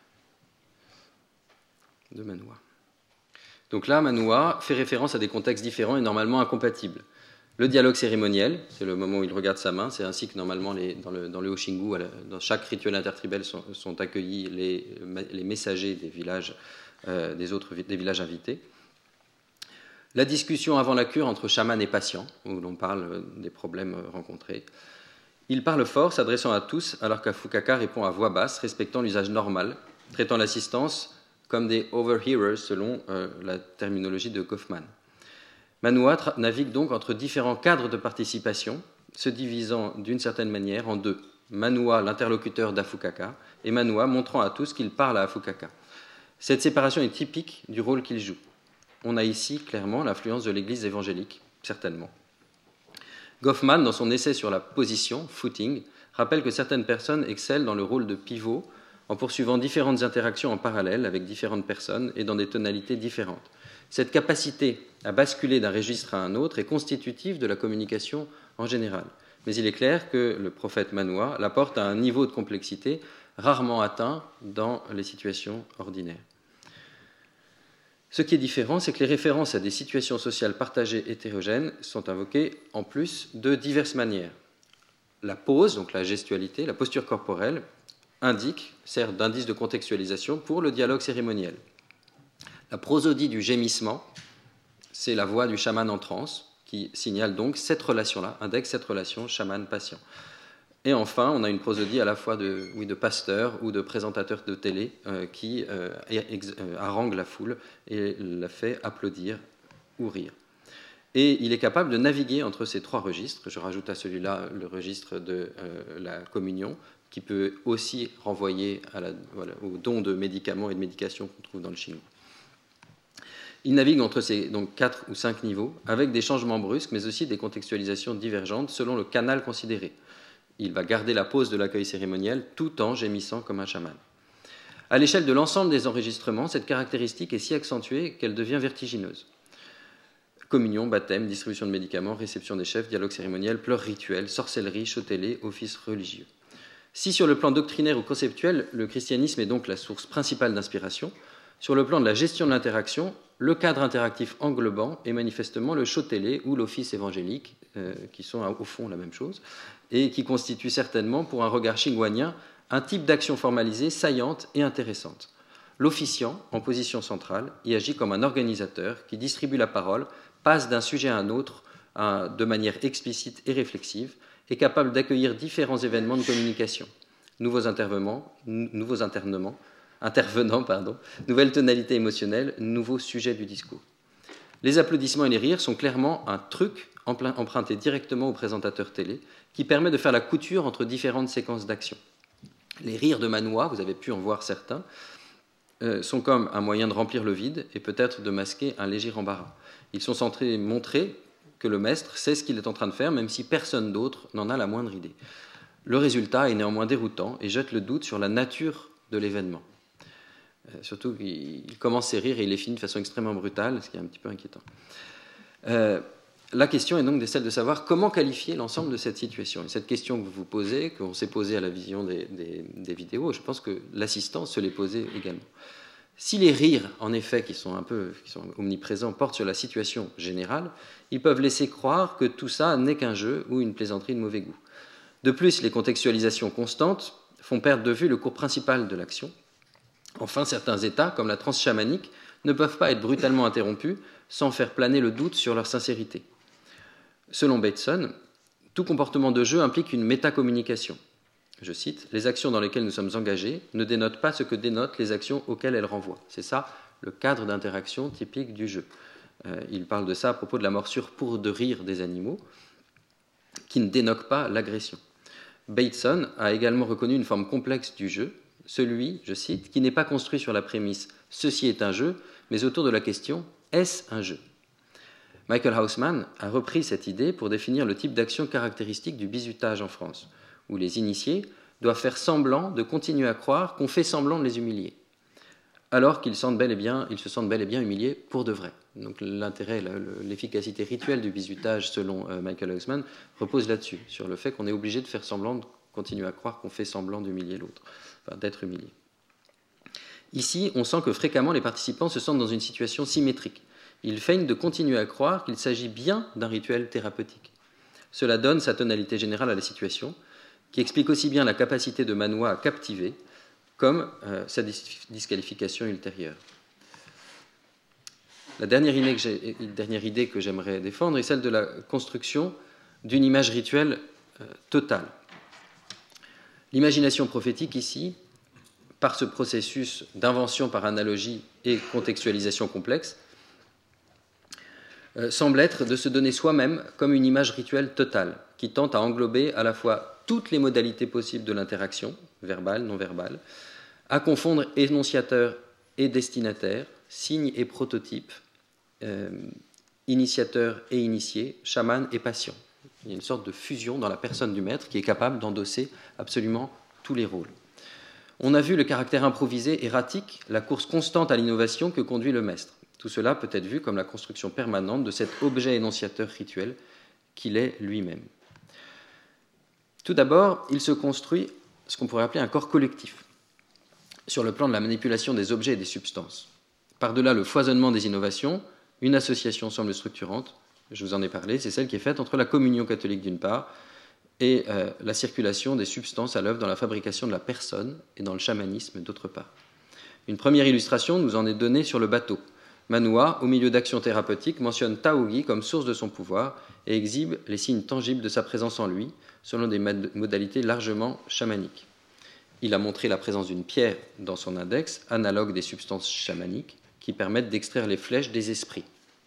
de Manoa. Donc là, Manoa fait référence à des contextes différents et normalement incompatibles. Le dialogue cérémoniel, c'est le moment où il regarde sa main, c'est ainsi que normalement les, dans, le, dans le Hoshingu, dans chaque rituel intertribal sont, sont accueillis les, les messagers des villages, euh, des autres des villages invités. La discussion avant la cure entre chaman et patient, où l'on parle des problèmes rencontrés. Il parle fort, s'adressant à tous, alors qu'Afukaka répond à voix basse, respectant l'usage normal, traitant l'assistance comme des overhearers selon euh, la terminologie de Goffman. Manoa navigue donc entre différents cadres de participation, se divisant d'une certaine manière en deux. Manoa, l'interlocuteur d'Afukaka, et Manoa montrant à tous qu'il parle à Afukaka. Cette séparation est typique du rôle qu'il joue. On a ici clairement l'influence de l'Église évangélique, certainement. Goffman, dans son essai sur la position, footing, rappelle que certaines personnes excellent dans le rôle de pivot en poursuivant différentes interactions en parallèle avec différentes personnes et dans des tonalités différentes. Cette capacité à basculer d'un registre à un autre est constitutive de la communication en général. Mais il est clair que le prophète Manoa la porte à un niveau de complexité rarement atteint dans les situations ordinaires. Ce qui est différent, c'est que les références à des situations sociales partagées hétérogènes sont invoquées en plus de diverses manières. La pose, donc la gestualité, la posture corporelle, indique, sert d'indice de contextualisation pour le dialogue cérémoniel. La prosodie du gémissement, c'est la voix du chaman en transe, qui signale donc cette relation-là, indexe cette relation chaman-patient. Et enfin, on a une prosodie à la fois de, oui, de pasteur ou de présentateur de télé euh, qui euh, ex, euh, harangue la foule et la fait applaudir ou rire. Et il est capable de naviguer entre ces trois registres. Je rajoute à celui-là le registre de euh, la communion, qui peut aussi renvoyer à la, voilà, au don de médicaments et de médications qu'on trouve dans le Shingon. Il navigue entre ces donc, quatre ou cinq niveaux, avec des changements brusques, mais aussi des contextualisations divergentes selon le canal considéré. Il va garder la pose de l'accueil cérémoniel tout en gémissant comme un chaman. À l'échelle de l'ensemble des enregistrements, cette caractéristique est si accentuée qu'elle devient vertigineuse. Communion, baptême, distribution de médicaments, réception des chefs, dialogue cérémoniel, pleurs rituels, sorcellerie, chautelé, office religieux. Si sur le plan doctrinaire ou conceptuel, le christianisme est donc la source principale d'inspiration, sur le plan de la gestion de l'interaction, le cadre interactif englobant est manifestement le chautelé ou l'office évangélique, euh, qui sont au fond la même chose, et qui constitue certainement, pour un regard chingwanien, un type d'action formalisée, saillante et intéressante. L'officiant, en position centrale, y agit comme un organisateur qui distribue la parole, passe d'un sujet à un autre à, de manière explicite et réflexive, est capable d'accueillir différents événements de communication, nouveaux intervenants, nouveaux internements, intervenants, pardon, nouvelles tonalités émotionnelles, nouveaux sujets du discours. Les applaudissements et les rires sont clairement un truc emprunté directement au présentateur télé qui permet de faire la couture entre différentes séquences d'action. Les rires de Manoa, vous avez pu en voir certains, euh, sont comme un moyen de remplir le vide et peut-être de masquer un léger embarras. Ils sont censés montrer que le maître sait ce qu'il est en train de faire, même si personne d'autre n'en a la moindre idée. Le résultat est néanmoins déroutant et jette le doute sur la nature de l'événement. Euh, surtout qu'il commence ses rires et il les finit de façon extrêmement brutale, ce qui est un petit peu inquiétant. Euh, la question est donc celle de savoir comment qualifier l'ensemble de cette situation. Et cette question que vous vous posez, qu'on s'est posée à la vision des, des, des vidéos, je pense que l'assistant se l'est posée également. Si les rires, en effet, qui sont un peu qui sont omniprésents, portent sur la situation générale, ils peuvent laisser croire que tout ça n'est qu'un jeu ou une plaisanterie de mauvais goût. De plus, les contextualisations constantes font perdre de vue le cours principal de l'action. Enfin, certains états, comme la transe chamanique, ne peuvent pas être brutalement interrompus sans faire planer le doute sur leur sincérité. Selon Bateson, tout comportement de jeu implique une métacommunication. Je cite, « Les actions dans lesquelles nous sommes engagés ne dénotent pas ce que dénotent les actions auxquelles elles renvoient. » C'est ça le cadre d'interaction typique du jeu. Euh, il parle de ça à propos de la morsure pour de rire des animaux, qui ne dénote pas l'agression. Bateson a également reconnu une forme complexe du jeu, celui, je cite, « qui n'est pas construit sur la prémisse « ceci est un jeu », mais autour de la question « est-ce un jeu ?» Michael Hausmann a repris cette idée pour définir le type d'action caractéristique du bizutage en France, où les initiés doivent faire semblant de continuer à croire qu'on fait semblant de les humilier, alors qu'ils sentent bel et bien, ils se sentent bel et bien humiliés pour de vrai. Donc l'intérêt, l'efficacité rituelle du bizutage, selon Michael Hausmann, repose là-dessus, sur le fait qu'on est obligé de faire semblant de continuer à croire qu'on fait semblant d'humilier l'autre, enfin, d'être humilié. Ici, on sent que fréquemment les participants se sentent dans une situation symétrique. Ils feignent de continuer à croire qu'il s'agit bien d'un rituel thérapeutique. Cela donne sa tonalité générale à la situation, qui explique aussi bien la capacité de Manoix à captiver, comme euh, sa dis- disqualification ultérieure. La dernière idée, que j'ai, dernière idée que j'aimerais défendre est celle de la construction d'une image rituelle euh, totale. L'imagination prophétique ici, par ce processus d'invention par analogie et contextualisation complexe, euh, semble être de se donner soi-même comme une image rituelle totale, qui tente à englober à la fois toutes les modalités possibles de l'interaction, verbale, non-verbale, à confondre énonciateur et destinataire, signe et prototype, euh, initiateur et initié, chaman et patient. Il y a une sorte de fusion dans la personne du maître qui est capable d'endosser absolument tous les rôles. On a vu le caractère improvisé, erratique, la course constante à l'innovation que conduit le maître. Tout cela peut être vu comme la construction permanente de cet objet énonciateur rituel qu'il est lui-même. Tout d'abord, il se construit ce qu'on pourrait appeler un corps collectif, sur le plan de la manipulation des objets et des substances. Par-delà le foisonnement des innovations, une association semble structurante, je vous en ai parlé, c'est celle qui est faite entre la communion catholique d'une part et euh, la circulation des substances à l'œuvre dans la fabrication de la personne et dans le chamanisme d'autre part. Une première illustration nous en est donnée sur le bateau. Manoix, au milieu d'actions thérapeutiques, mentionne Taogi comme source de son pouvoir et exhibe les signes tangibles de sa présence en lui, selon des modalités largement chamaniques. Il a montré la présence d'une pierre dans son index, analogue des substances chamaniques, qui permettent d'extraire les flèches des esprits.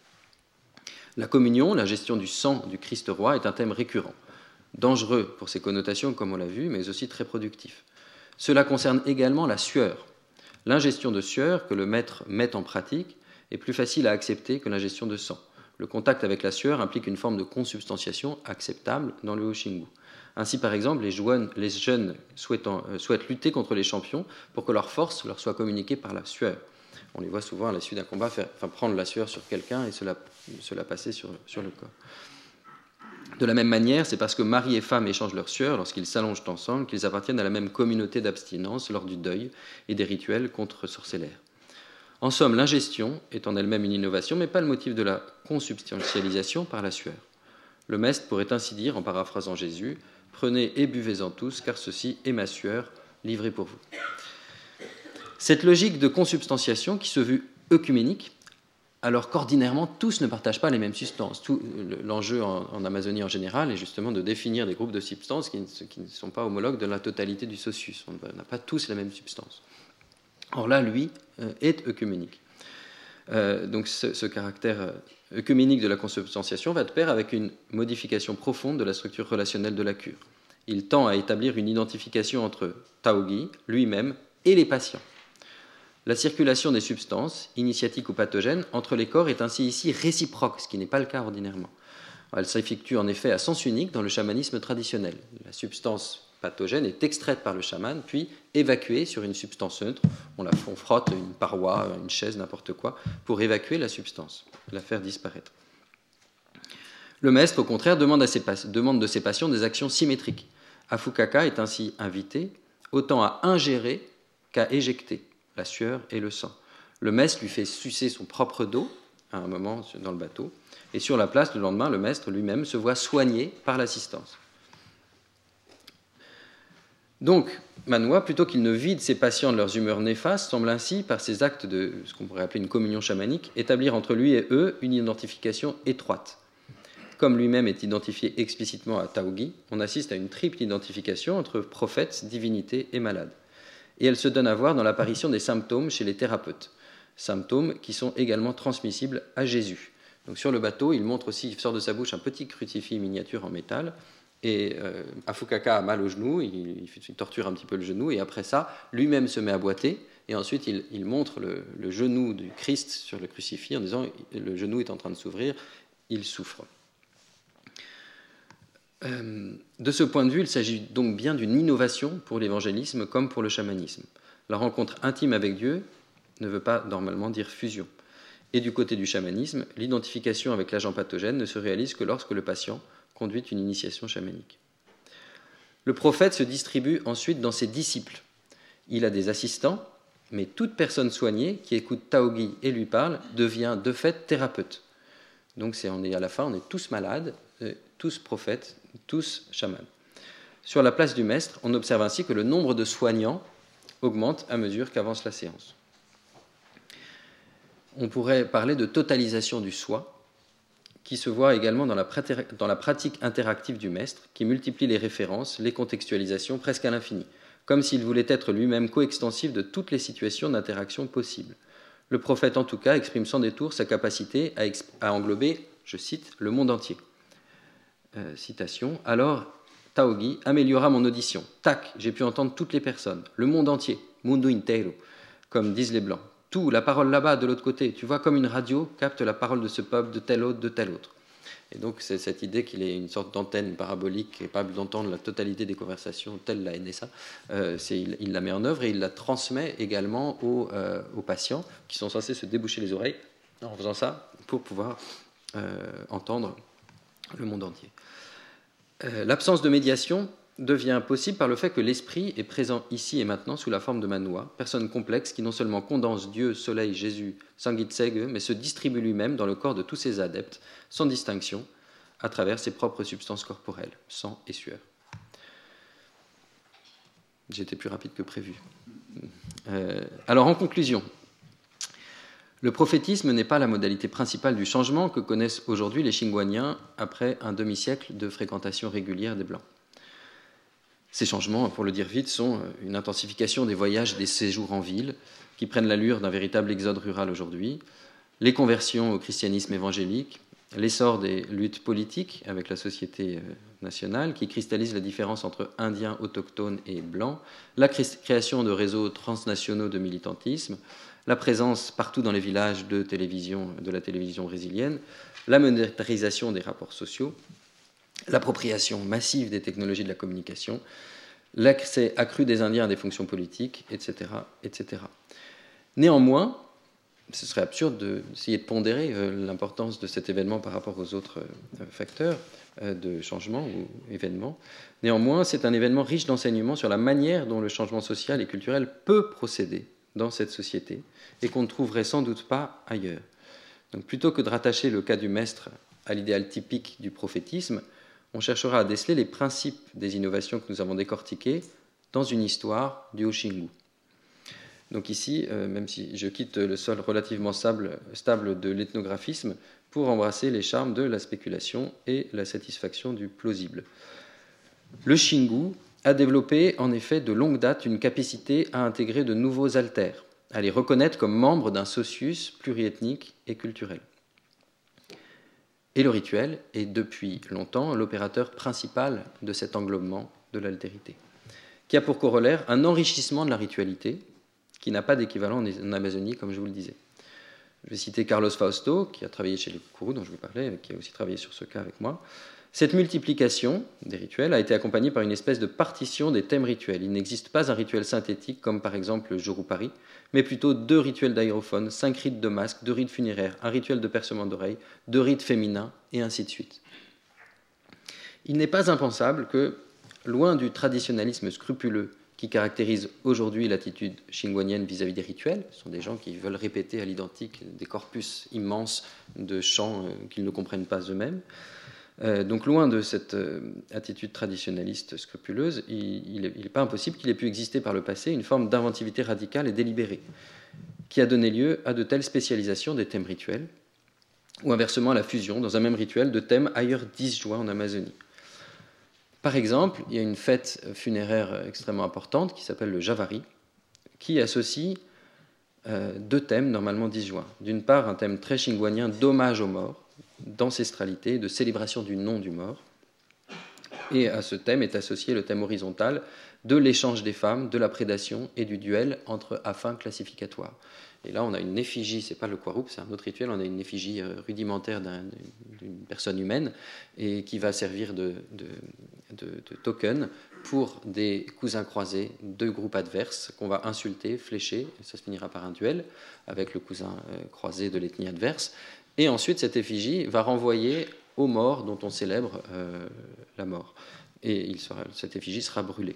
La communion, la gestion du sang du Christ roi, est un thème récurrent, dangereux pour ses connotations, comme on l'a vu, mais aussi très productif. Cela concerne également la sueur. L'ingestion de sueur que le maître met en pratique est plus facile à accepter que l'ingestion de sang. Le contact avec la sueur implique une forme de consubstantiation acceptable dans le Hoshingu. Ainsi, par exemple, les jeunes, les jeunes souhaitant, euh, souhaitent lutter contre les champions pour que leur force leur soit communiquée par la sueur. On les voit souvent à la suite d'un combat faire, enfin, prendre la sueur sur quelqu'un et se la, se la passer sur, sur le corps. De la même manière, c'est parce que mari et femme échangent leur sueur lorsqu'ils s'allongent ensemble qu'ils appartiennent à la même communauté d'abstinence lors du deuil et des rituels contre sorcellaires. En somme, l'ingestion est en elle-même une innovation, mais pas le motif de la consubstantialisation par la sueur. Le maître pourrait ainsi dire, en paraphrasant Jésus, « Prenez et buvez-en tous, car ceci est ma sueur, livrée pour vous. » Cette logique de consubstantiation, qui se veut œcuménique, alors qu'ordinairement, tous ne partagent pas les mêmes substances. Tout, l'enjeu en, en Amazonie en général est justement de définir des groupes de substances qui ne, qui ne sont pas homologues de la totalité du socius. On n'a pas tous les mêmes substances. Or là, lui, euh, est œcuménique. Euh, donc ce, ce caractère œcuménique de la consubstantiation va de pair avec une modification profonde de la structure relationnelle de la cure. Il tend à établir une identification entre Taogi, lui-même, et les patients. La circulation des substances, initiatiques ou pathogènes, entre les corps est ainsi ici réciproque, ce qui n'est pas le cas ordinairement. Elle s'effectue en effet à sens unique dans le chamanisme traditionnel. La substance pathogène est extraite par le chaman, puis évacuée sur une substance neutre. On la on frotte une paroi, une chaise, n'importe quoi, pour évacuer la substance, la faire disparaître. Le maître, au contraire, demande, à ses, demande de ses patients des actions symétriques. Afukaka est ainsi invité autant à ingérer qu'à éjecter la sueur et le sang. Le maître lui fait sucer son propre dos à un moment dans le bateau, et sur la place, le lendemain, le maître lui-même se voit soigné par l'assistance. Donc, Manwa, plutôt qu'il ne vide ses patients de leurs humeurs néfastes, semble ainsi, par ses actes de ce qu'on pourrait appeler une communion chamanique, établir entre lui et eux une identification étroite. Comme lui-même est identifié explicitement à Taogi, on assiste à une triple identification entre prophète, divinité et malade. Et elle se donne à voir dans l'apparition des symptômes chez les thérapeutes, symptômes qui sont également transmissibles à Jésus. Donc sur le bateau, il montre aussi, il sort de sa bouche un petit crucifix miniature en métal, et euh, Afukaka a mal au genou, il, il torture un petit peu le genou, et après ça, lui-même se met à boiter, et ensuite il, il montre le, le genou du Christ sur le crucifix en disant « le genou est en train de s'ouvrir, il souffre ». Euh, de ce point de vue, il s'agit donc bien d'une innovation pour l'évangélisme comme pour le chamanisme. La rencontre intime avec Dieu ne veut pas normalement dire fusion. Et du côté du chamanisme, l'identification avec l'agent pathogène ne se réalise que lorsque le patient conduit une initiation chamanique. Le prophète se distribue ensuite dans ses disciples. Il a des assistants, mais toute personne soignée qui écoute Taogi et lui parle devient de fait thérapeute. Donc c'est, on est à la fin, on est tous malades, tous prophètes, tous chamans. Sur la place du maître, on observe ainsi que le nombre de soignants augmente à mesure qu'avance la séance. On pourrait parler de totalisation du soi, qui se voit également dans la, pratique, dans la pratique interactive du maître, qui multiplie les références, les contextualisations presque à l'infini, comme s'il voulait être lui-même coextensif de toutes les situations d'interaction possibles. Le prophète, en tout cas, exprime sans détour sa capacité à, exp- à englober, je cite, le monde entier. Euh, citation, alors Taogi améliora mon audition. Tac, j'ai pu entendre toutes les personnes, le monde entier, mundo inteiro, comme disent les Blancs. Tout, la parole là-bas, de l'autre côté, tu vois, comme une radio capte la parole de ce peuple, de tel autre, de tel autre. Et donc, c'est cette idée qu'il est une sorte d'antenne parabolique capable d'entendre la totalité des conversations, telle la N S A, euh, c'est, il, il la met en œuvre et il la transmet également aux, euh, aux patients qui sont censés se déboucher les oreilles en faisant ça pour pouvoir euh, entendre le monde entier. Euh, l'absence de médiation devient possible par le fait que l'esprit est présent ici et maintenant sous la forme de Manwa, personne complexe qui non seulement condense Dieu, Soleil, Jésus, Sangitsege, mais se distribue lui-même dans le corps de tous ses adeptes, sans distinction, à travers ses propres substances corporelles, sang et sueur. J'ai été plus rapide que prévu. Euh, alors en conclusion, le prophétisme n'est pas la modalité principale du changement que connaissent aujourd'hui les Xinguaniens après un demi-siècle de fréquentation régulière des Blancs. Ces changements, pour le dire vite, sont une intensification des voyages et des séjours en ville, qui prennent l'allure d'un véritable exode rural aujourd'hui, les conversions au christianisme évangélique, l'essor des luttes politiques avec la société nationale, qui cristallise la différence entre Indiens autochtones et Blancs, la création de réseaux transnationaux de militantisme, la présence partout dans les villages de, télévision, de la télévision brésilienne, la monétarisation des rapports sociaux, l'appropriation massive des technologies de la communication, l'accès accru des Indiens à des fonctions politiques, et cetera, et cetera. Néanmoins, ce serait absurde d'essayer de pondérer l'importance de cet événement par rapport aux autres facteurs de changement ou événements. Néanmoins, c'est un événement riche d'enseignements sur la manière dont le changement social et culturel peut procéder dans cette société et qu'on ne trouverait sans doute pas ailleurs. Donc, plutôt que de rattacher le cas du maître à l'idéal typique du prophétisme, on cherchera à déceler les principes des innovations que nous avons décortiquées dans une histoire du Haut-Xingu. Donc ici, euh, même si je quitte le sol relativement stable, stable de l'ethnographisme pour embrasser les charmes de la spéculation et la satisfaction du plausible. Le Xingu a développé en effet de longue date une capacité à intégrer de nouveaux alters, à les reconnaître comme membres d'un socius pluriethnique et culturel. Et le rituel est depuis longtemps l'opérateur principal de cet englobement de l'altérité, qui a pour corollaire un enrichissement de la ritualité qui n'a pas d'équivalent en Amazonie, comme je vous le disais. Je vais citer Carlos Fausto, qui a travaillé chez les Kourous, dont je vous parlais, qui a aussi travaillé sur ce cas avec moi. Cette multiplication des rituels a été accompagnée par une espèce de partition des thèmes rituels. Il n'existe pas un rituel synthétique, comme par exemple le Jorupari, mais plutôt deux rituels d'aérophone, cinq rites de masque, deux rites funéraires, un rituel de percement d'oreilles, deux rites féminins, et ainsi de suite. Il n'est pas impensable que, loin du traditionnalisme scrupuleux qui caractérise aujourd'hui l'attitude xinguanienne vis-à-vis des rituels, ce sont des gens qui veulent répéter à l'identique des corpus immenses de chants euh, qu'ils ne comprennent pas eux-mêmes. Euh, donc loin de cette euh, attitude traditionnaliste scrupuleuse, il n'est pas impossible qu'il ait pu exister par le passé une forme d'inventivité radicale et délibérée, qui a donné lieu à de telles spécialisations des thèmes rituels, ou inversement à la fusion dans un même rituel de thèmes ailleurs disjoints en Amazonie. Par exemple, il y a une fête funéraire extrêmement importante qui s'appelle le Javari, qui associe euh, deux thèmes normalement disjoints. D'une part, un thème très xinguanien d'hommage aux morts, d'ancestralité, de célébration du nom du mort. Et à ce thème est associé le thème horizontal de l'échange des femmes, de la prédation et du duel entre affins classificatoires. Et là, on a une effigie, c'est pas le Kwarup, c'est un autre rituel, on a une effigie rudimentaire d'un, d'une personne humaine et qui va servir de, de, de, de token pour des cousins croisés, deux groupes adverses qu'on va insulter, flécher, et ça se finira par un duel avec le cousin croisé de l'ethnie adverse. Et ensuite, cette effigie va renvoyer aux morts dont on célèbre euh, la mort. Et il sera, cette effigie sera brûlée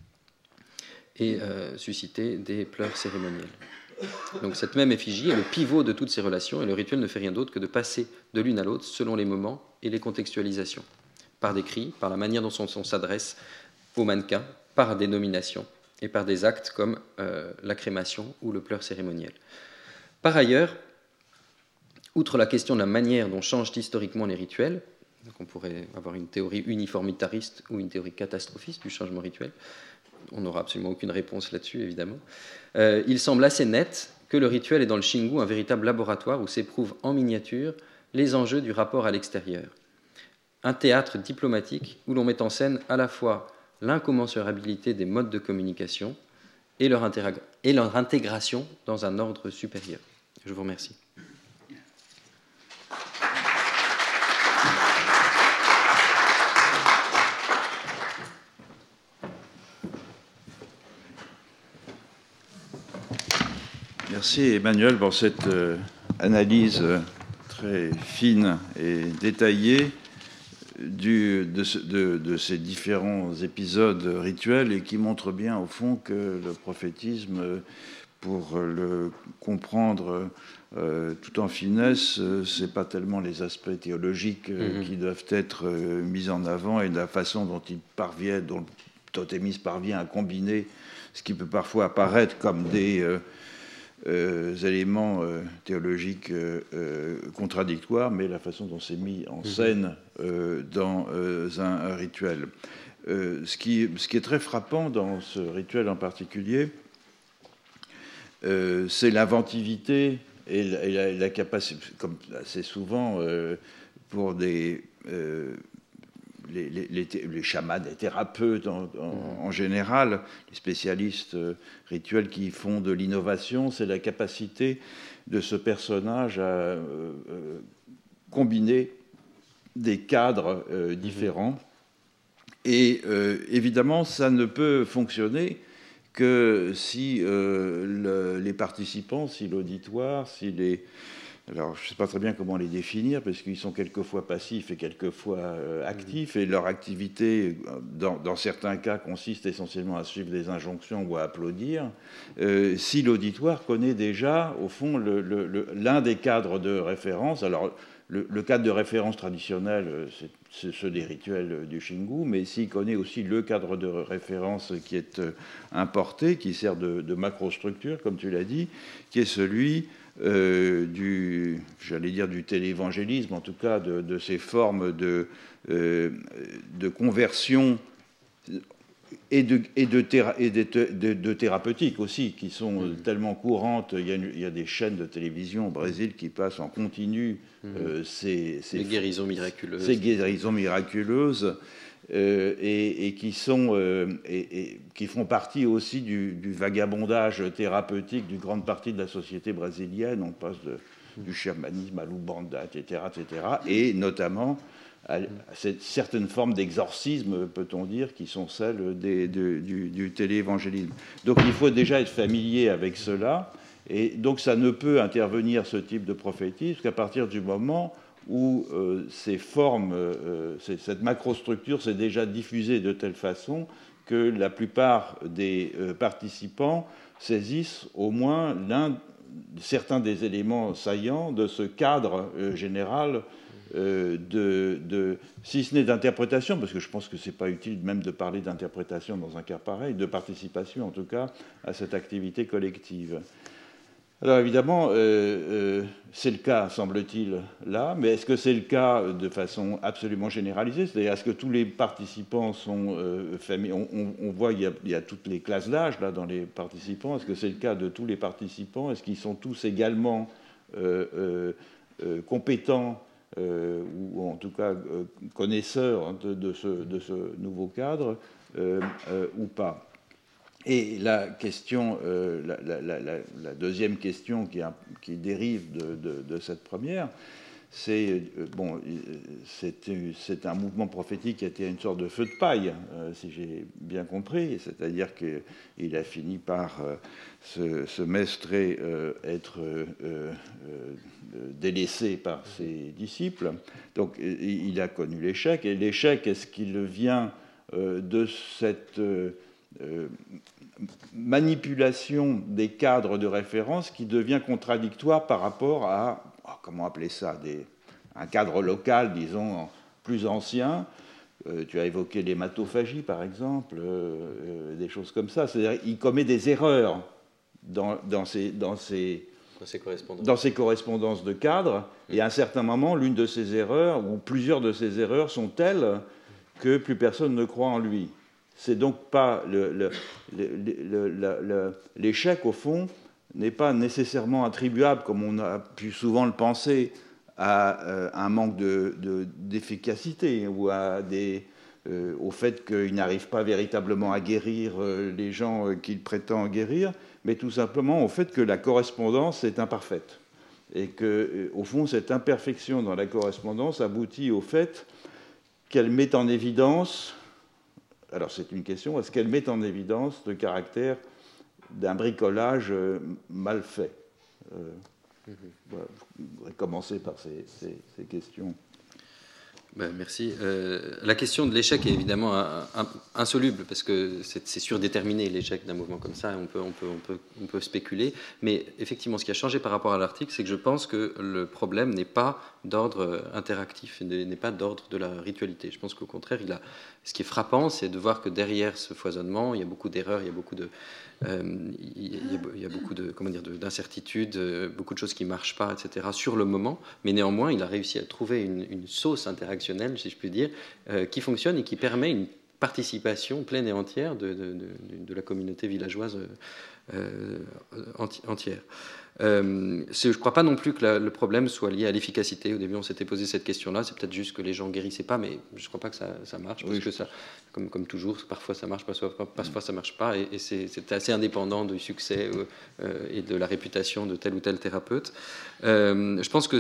et euh, susciter des pleurs cérémoniels. Donc cette même effigie est le pivot de toutes ces relations, et le rituel ne fait rien d'autre que de passer de l'une à l'autre selon les moments et les contextualisations, par des cris, par la manière dont on, on s'adresse aux mannequins, par des nominations et par des actes comme euh, la crémation ou le pleur cérémoniel. Par ailleurs, outre la question de la manière dont changent historiquement les rituels, donc on pourrait avoir une théorie uniformitariste ou une théorie catastrophiste du changement rituel, on n'aura absolument aucune réponse là-dessus, évidemment. Euh, il semble assez net que le rituel est dans le Xingu un véritable laboratoire où s'éprouvent en miniature les enjeux du rapport à l'extérieur. Un théâtre diplomatique où l'on met en scène à la fois l'incommensurabilité des modes de communication et leur, intégra- et leur intégration dans un ordre supérieur. Je vous remercie. Merci Emmanuel pour cette euh, analyse euh, très fine et détaillée du, de, ce, de, de ces différents épisodes rituels et qui montre bien au fond que le prophétisme, pour le comprendre euh, tout en finesse, c'est pas tellement les aspects théologiques euh, mm-hmm. qui doivent être euh, mis en avant et la façon dont il parvient, dont le totémisme parvient à combiner ce qui peut parfois apparaître comme des euh, Euh, éléments euh, théologiques euh, euh, contradictoires, mais la façon dont c'est mis en scène euh, dans euh, un, un rituel. Euh, ce, qui, ce qui est très frappant dans ce rituel en particulier, euh, c'est l'inventivité et la, et la, la capacité, comme assez souvent euh, pour des... Euh, Les, les, les, les chamans, les thérapeutes en, en, en général, les spécialistes euh, rituels qui font de l'innovation, c'est la capacité de ce personnage à euh, euh, combiner des cadres euh, différents. Et euh, évidemment, ça ne peut fonctionner que si euh, le, les participants, si l'auditoire, si les... Alors, je ne sais pas très bien comment les définir, parce qu'ils sont quelquefois passifs et quelquefois euh, actifs, et leur activité, dans, dans certains cas, consiste essentiellement à suivre des injonctions ou à applaudir. Euh, si l'auditoire connaît déjà, au fond, le, le, le, l'un des cadres de référence, alors le, le cadre de référence traditionnel, c'est, c'est ceux des rituels du Xingu, mais s'il connaît aussi le cadre de référence qui est euh, importé, qui sert de, de macrostructure, comme tu l'as dit, qui est celui... Euh, du, j'allais dire du téléévangélisme, en tout cas de, de ces formes de, euh, de conversion et de, et de, théra, et de, de, de thérapeutique aussi, qui sont mmh. tellement courantes. Il y, a, il y a des chaînes de télévision au Brésil qui passent en continu mmh. euh, ces, ces, les guérisons miraculeuses. Ces guérisons miraculeuses. Euh, et, et qui sont euh, et, et qui font partie aussi du, du vagabondage thérapeutique d'une grande partie de la société brésilienne. On passe de, du chamanisme à l'Umbanda, et cetera, et cetera, et notamment à, à cette, certaines formes d'exorcisme, peut-on dire, qui sont celles des, de, du, du téléévangélisme. Donc il faut déjà être familier avec cela, et donc ça ne peut intervenir ce type de prophétisme qu'à partir du moment où euh, ces formes, euh, cette macrostructure s'est déjà diffusée de telle façon que la plupart des euh, participants saisissent au moins l'un, certains des éléments saillants de ce cadre euh, général euh, de, de, si ce n'est d'interprétation, parce que je pense que ce n'est pas utile même de parler d'interprétation dans un cas pareil, de participation en tout cas à cette activité collective. Alors évidemment, euh, euh, c'est le cas, semble-t-il, là, mais est-ce que c'est le cas de façon absolument généralisée? C'est-à-dire, est-ce que tous les participants sont euh, familles? on, on, on voit qu'il y, a, il y a toutes les classes d'âge là dans les participants. Est-ce que c'est le cas de tous les participants? Est-ce qu'ils sont tous également euh, euh, euh, compétents euh, ou en tout cas euh, connaisseurs de, de, ce, de ce nouveau cadre euh, euh, ou pas? Et la question, euh, la, la, la, la deuxième question qui, a, qui dérive de, de, de cette première, c'est euh, bon, c'est un mouvement prophétique qui a été une sorte de feu de paille, euh, si j'ai bien compris, c'est-à-dire qu'il a fini par euh, se, se mestrer, euh, être euh, euh, délaissé par ses disciples. Donc il a connu l'échec, et l'échec, est-ce qu'il vient euh, de cette euh, Euh, manipulation des cadres de référence qui devient contradictoire par rapport à, oh, comment appeler ça, des, un cadre local, disons, plus ancien. Euh, tu as évoqué l'hématophagie, par exemple, euh, euh, des choses comme ça. C'est-à-dire qu'il commet des erreurs dans, dans, ces, dans, ces, dans, ces correspondances. dans ces correspondances de cadres, et à un certain moment, l'une de ces erreurs, ou plusieurs de ces erreurs, sont telles que plus personne ne croit en lui. C'est donc pas l'échec, au fond, n'est pas nécessairement attribuable, comme on a pu souvent le penser, à euh, un manque d'efficacité de, de, ou à des, euh, au fait qu'il n'arrive pas véritablement à guérir euh, les gens euh, qu'il prétend guérir, mais tout simplement au fait que la correspondance est imparfaite. Et que, euh, au fond, cette imperfection dans la correspondance aboutit au fait qu'elle met en évidence. Alors c'est une question, est-ce qu'elle met en évidence le caractère d'un bricolage mal fait? euh, mmh. Voilà, je voudrais commencer par ces, ces, ces questions. Ben, merci. Euh, la question de l'échec est évidemment un, un, insoluble parce que c'est surdéterminé l'échec d'un mouvement comme ça. On peut, on, peut, on, peut, on peut spéculer. Mais effectivement, ce qui a changé par rapport à l'article, c'est que je pense que le problème n'est pas d'ordre interactif, n'est pas d'ordre de la ritualité. Je pense qu'au contraire, il a, ce qui est frappant, c'est de voir que derrière ce foisonnement, il y a beaucoup d'erreurs, il y a beaucoup de, euh, il, y a, il y a beaucoup de, comment dire, d'incertitudes, beaucoup de choses qui ne marchent pas, et cetera sur le moment. Mais néanmoins, il a réussi à trouver une, une sauce interactionnelle, si je puis dire, euh, qui fonctionne et qui permet une participation pleine et entière de, de, de, de la communauté villageoise euh, enti, entière. Euh, je ne crois pas non plus que la, le problème soit lié à l'efficacité. Au début, on s'était posé cette question-là. C'est peut-être juste que les gens ne guérissaient pas, mais je ne crois pas que ça, ça marche. Parce oui, que ça, comme, comme toujours, parfois ça marche, parfois, parfois ça ne marche pas. Et, et c'est assez indépendant du succès euh, et de la réputation de tel ou tel thérapeute. Euh, je pense que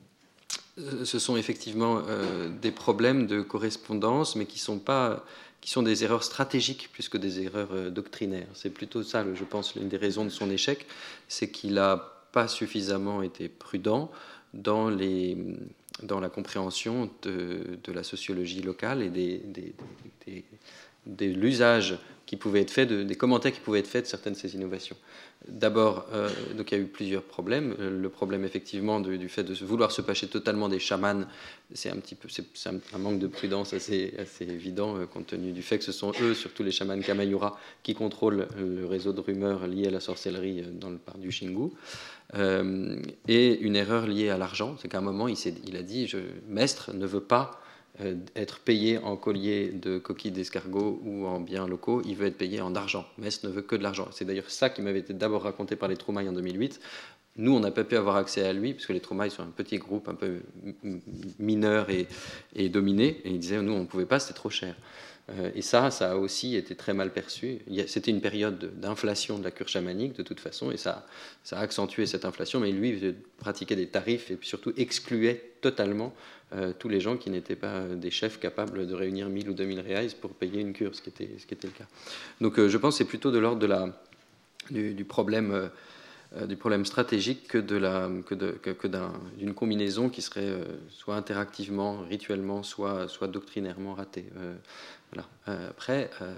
ce sont effectivement euh, des problèmes de correspondance, mais qui sont pas... qui sont des erreurs stratégiques plus que des erreurs euh, doctrinaires. C'est plutôt ça, je pense, l'une des raisons de son échec, c'est qu'il n'a pas suffisamment été prudent dans, les, dans la compréhension de, de la sociologie locale et des, des, des, des, de l'usage qui pouvait être fait, de, des commentaires qui pouvaient être faits de certaines de ces innovations. D'abord, euh, donc il y a eu plusieurs problèmes. Le problème, effectivement, du, du fait de vouloir se passer totalement des chamans, c'est un petit peu, c'est un, un manque de prudence assez, assez évident, euh, compte tenu du fait que ce sont eux, surtout les chamans Kamayura, qui contrôlent le réseau de rumeurs liées à la sorcellerie dans le parc du Xingu. Euh, et une erreur liée à l'argent, c'est qu'à un moment, il, il a dit, je, Mestre ne veut pas euh, être payé en collier de coquilles d'escargot ou en biens locaux, il veut être payé en argent. Mestre ne veut que de l'argent. C'est d'ailleurs ça qui m'avait été d'abord raconté par les Troumailles en deux mille huit. Nous, on n'a pas pu avoir accès à lui, parce que les Troumailles sont un petit groupe un peu mineur et, et dominé, et il disait, nous, on ne pouvait pas, c'était trop cher. Euh, et ça, ça a aussi été très mal perçu. C'était une période d'inflation de la cure chamanique, de toute façon, et ça, ça a accentué cette inflation, mais lui, il pratiquait des tarifs, et puis surtout excluait totalement euh, tous les gens qui n'étaient pas des chefs capables de réunir mille ou deux mille reais pour payer une cure, ce qui était, ce qui était le cas. Donc euh, je pense que c'est plutôt de l'ordre de la, du, du problème... Euh, euh, du problème stratégique que de la que de que, que d'un, d'une combinaison qui serait euh, soit interactivement, rituellement, soit soit doctrinairement ratée. Euh, voilà. Euh, après, euh,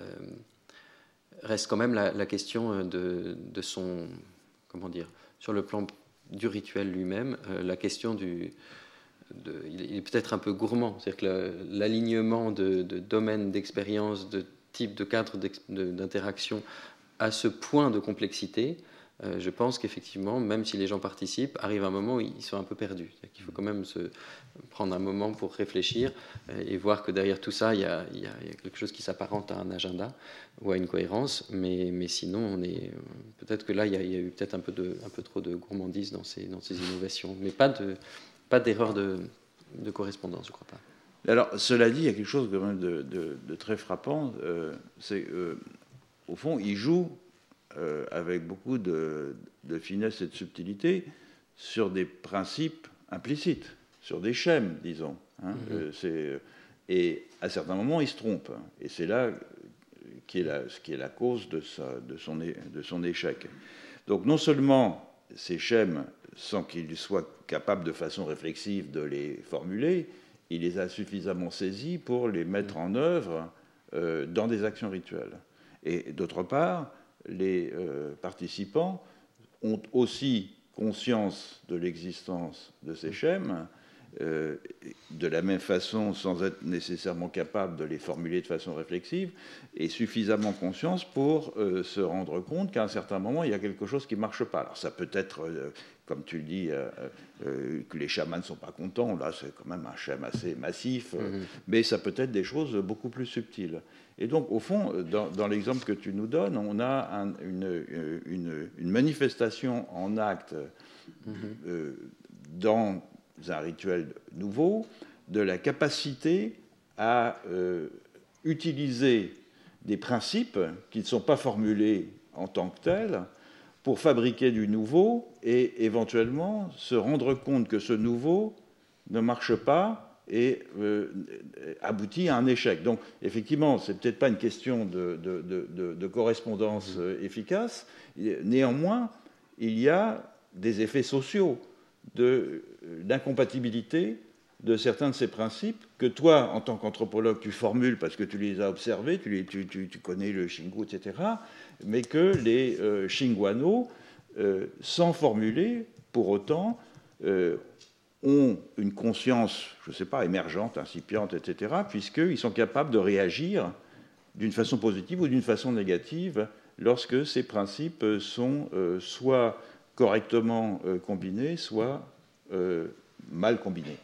reste quand même la, la question de, de son, comment dire, sur le plan du rituel lui-même, euh, la question du De, il est peut-être un peu gourmand, c'est-à-dire que l'alignement de, de domaines d'expérience, de type de cadre d'interaction à ce point de complexité, euh, je pense qu'effectivement, même si les gens participent, arrive un moment où ils sont un peu perdus. Il faut quand même se prendre un moment pour réfléchir euh, et voir que derrière tout ça, il y a, il y a, il y a quelque chose qui s'apparente à un agenda ou à une cohérence, mais, mais sinon, on est peut-être que là, il y a, il y a eu peut-être un peu de, un peu trop de gourmandise dans ces, dans ces innovations, mais pas de Pas d'erreur de, de correspondance, je ne crois pas. Alors, cela dit, il y a quelque chose quand même de, de, de très frappant. Euh, c'est euh, au fond, il joue euh, avec beaucoup de, de finesse et de subtilité sur des principes implicites, sur des schèmes, disons. Hein. Mm-hmm. euh, c'est, et à certains moments, il se trompe. Et c'est là qui est la, ce qui est la cause de, sa, de, son, de son échec. Donc, non seulement ces schèmes, sans qu'il soit capable de façon réflexive de les formuler, il les a suffisamment saisis pour les mettre en œuvre euh, dans des actions rituelles. Et d'autre part, les euh, participants ont aussi conscience de l'existence de ces schèmes, euh, de la même façon, sans être nécessairement capable de les formuler de façon réflexive, et suffisamment conscience pour euh, se rendre compte qu'à un certain moment, il y a quelque chose qui ne marche pas. Alors ça peut être, euh, comme tu le dis, euh, euh, que les chamans ne sont pas contents, là c'est quand même un schème assez massif, euh, mm-hmm. mais ça peut être des choses beaucoup plus subtiles. Et donc, au fond, dans, dans l'exemple que tu nous donnes, on a un, une, une, une manifestation en acte mm-hmm. euh, dans un rituel nouveau, de la capacité à euh, utiliser des principes qui ne sont pas formulés en tant que tels pour fabriquer du nouveau et éventuellement se rendre compte que ce nouveau ne marche pas et euh, aboutit à un échec. Donc, effectivement, ce n'est peut-être pas une question de, de, de, de correspondance euh, efficace. Néanmoins, il y a des effets sociaux de, d'incompatibilité de certains de ces principes que toi, en tant qu'anthropologue, tu formules parce que tu les as observés, tu, les, tu, tu, tu connais le Shingu, et cetera, mais que les euh, Shinguano, euh, sans formuler, pour autant, euh, ont une conscience, je ne sais pas, émergente, incipiente, et cetera, puisqu'ils sont capables de réagir d'une façon positive ou d'une façon négative lorsque ces principes sont euh, soit correctement euh, combinés, soit euh, mal combinés.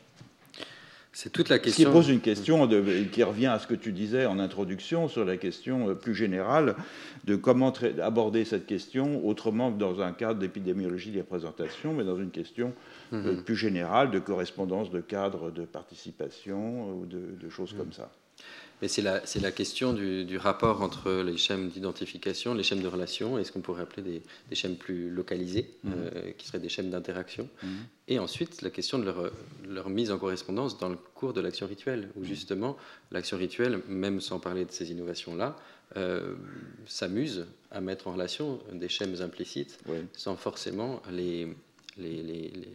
C'est toute la Ce question. qui pose une question de, qui revient à ce que tu disais en introduction sur la question plus générale de comment tra- aborder cette question autrement que dans un cadre d'épidémiologie des représentations, mais dans une question mm-hmm. euh, plus générale de correspondance de cadres de participation ou de, de choses mm-hmm. comme ça. Mais c'est la, c'est la question du, du rapport entre les schèmes d'identification, les schèmes de relation, et ce qu'on pourrait appeler des, des schèmes plus localisés, mmh. euh, qui seraient des schèmes d'interaction. Mmh. Et ensuite, la question de leur, leur mise en correspondance dans le cours de l'action rituelle, où justement, l'action rituelle, même sans parler de ces innovations-là, euh, s'amuse à mettre en relation des schèmes implicites, oui. sans forcément les... les, les, les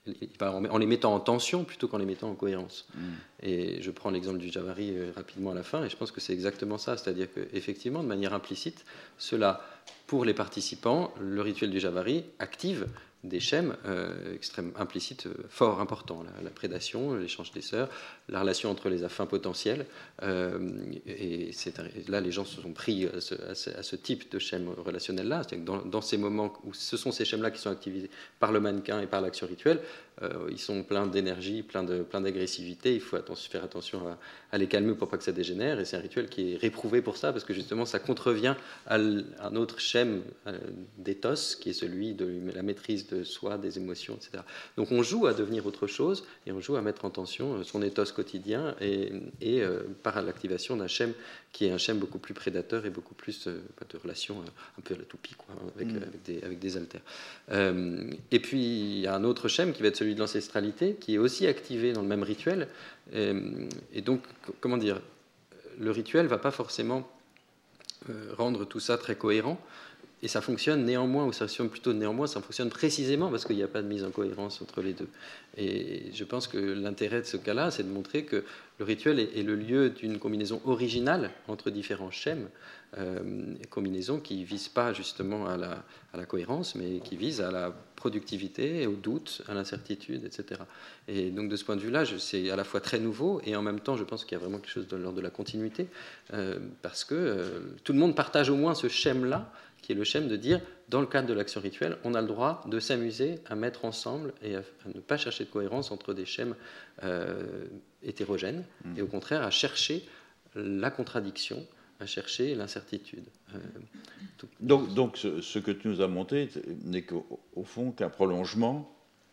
en les mettant en tension plutôt qu'en les mettant en cohérence. Mm. Et je prends l'exemple du Javari euh, rapidement à la fin, et je pense que c'est exactement ça, c'est-à-dire qu'effectivement, de manière implicite, cela, pour les participants, le rituel du Javari active des schèmes euh, extrêmement implicites, euh, fort importants, la, la prédation, l'échange des sœurs, la relation entre les affins potentiels, euh, et c'est un, là les gens se sont pris à ce, à ce, à ce type de schème relationnel-là, c'est-à-dire que dans, dans ces moments où ce sont ces schèmes-là qui sont activés par le mannequin et par l'action rituelle, euh, ils sont pleins d'énergie, pleins de, plein d'agressivité, il faut attention, faire attention à, à les calmer pour pas que ça dégénère, et c'est un rituel qui est réprouvé pour ça, parce que justement ça contrevient à un autre schème euh, d'éthos, qui est celui de la maîtrise de soi, des émotions, et cetera. Donc on joue à devenir autre chose, et on joue à mettre en tension son éthos quotidien, et, et euh, par l'activation d'un schème qui est un schème beaucoup plus prédateur et beaucoup plus euh, de relations euh, un peu à la toupie, quoi, avec, mmh. avec, des, avec des haltères. Euh, et puis il y a un autre schème qui va être celui de l'ancestralité, qui est aussi activé dans le même rituel, et, et donc, comment dire, le rituel ne va pas forcément euh, rendre tout ça très cohérent, et ça fonctionne néanmoins, ou ça fonctionne plutôt néanmoins, ça fonctionne précisément parce qu'il n'y a pas de mise en cohérence entre les deux. Et je pense que l'intérêt de ce cas-là, c'est de montrer que le rituel est, est le lieu d'une combinaison originale entre différents schèmes, euh, combinaison qui ne vise pas justement à la, à la cohérence, mais qui vise à la productivité, au doute, à l'incertitude, et cetera. Et donc de ce point de vue-là, c'est à la fois très nouveau, et en même temps, je pense qu'il y a vraiment quelque chose de l'ordre de la continuité, euh, parce que euh, tout le monde partage au moins ce schème-là, qui est le schème de dire, dans le cadre de l'action rituelle, on a le droit de s'amuser à mettre ensemble et à, à ne pas chercher de cohérence entre des schèmes euh, hétérogènes, mmh. et au contraire à chercher la contradiction, à chercher l'incertitude. Euh, tout... Donc, donc ce, ce que tu nous as montré n'est qu'au au fond qu'un prolongement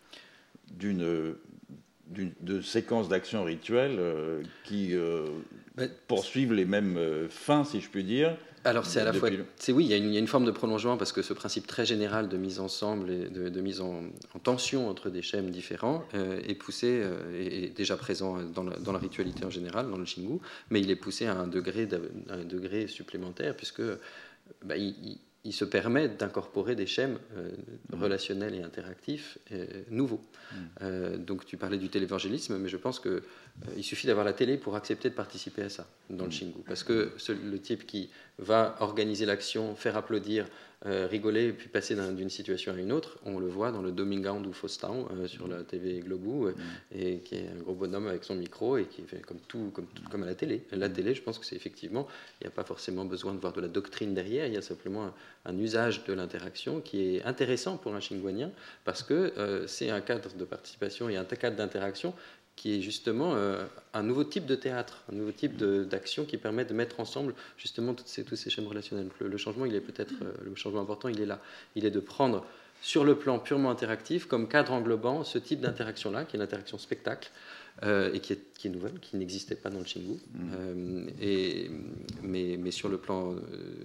d'une, d'une de séquences d'actions rituelles euh, qui euh, ben, poursuivent les mêmes euh, fins, si je puis dire. Alors c'est à la fois, c'est oui, il y, a une, il y a une forme de prolongement parce que ce principe très général de mise ensemble et de, de mise en, en tension entre des schèmes différents euh, est poussé, euh, est déjà présent dans la, dans la ritualité en général, dans le Shingu, mais il est poussé à un degré, à un degré supplémentaire puisque bah, il, il, il se permet d'incorporer des schèmes euh, mmh. relationnels et interactifs euh, nouveaux. Mmh. Euh, donc tu parlais du télévangélisme, mais je pense qu'il euh, suffit d'avoir la télé pour accepter de participer à ça dans mmh. le Shingu. Parce que ce, le type qui va organiser l'action, faire applaudir, euh, rigoler, et puis passer d'une situation à une autre, on le voit dans le Domingan du Faustão euh, sur la T V Globo, euh, mmh. et qui est un gros bonhomme avec son micro et qui fait comme tout, comme, tout, comme à la télé. La télé, je pense que c'est effectivement, il n'y a pas forcément besoin de voir de la doctrine derrière, il y a simplement un, un usage de l'interaction qui est intéressant pour un Shinguanien parce que euh, c'est un cadre de participation et un cadre d'interaction qui est justement euh, un nouveau type de théâtre, un nouveau type d'action qui permet de mettre ensemble justement toutes ces, tous ces schèmes relationnels. Le, le changement, il est peut-être, euh, le changement important, il est là. Il est de prendre sur le plan purement interactif, comme cadre englobant, ce type d'interaction-là, qui est l'interaction spectacle, euh, et qui est, qui est nouvelle, qui n'existait pas dans le Shingu. Mmh. Euh, et, mais, mais sur le plan... Euh,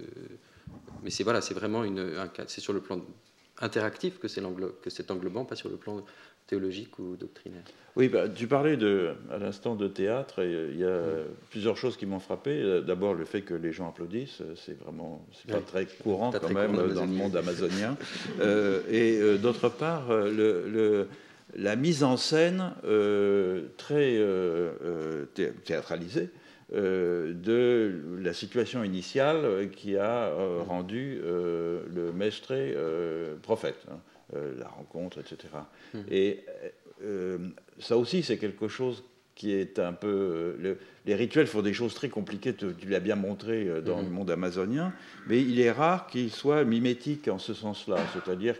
mais c'est voilà, c'est vraiment une, un, c'est sur le plan interactif que c'est, que c'est englobant, pas sur le plan théologique ou doctrinaire. Oui, bah, tu parlais de, à l'instant de théâtre, et il y a mmh. plusieurs choses qui m'ont frappé. D'abord, le fait que les gens applaudissent, c'est vraiment, c'est pas oui. très courant pas quand très même courant dans le monde amazonien. euh, et euh, d'autre part, le, le, la mise en scène euh, très euh, euh, théâtralisée euh, de la situation initiale qui a euh, rendu euh, le maître euh, prophète, hein, euh, la rencontre, et cetera. Mmh. Et euh, ça aussi, c'est quelque chose qui est un peu... Euh, le, les rituels font des choses très compliquées, tu, tu l'as bien montré euh, dans mmh. le monde amazonien, mais il est rare qu'ils soient mimétiques en ce sens-là, c'est-à-dire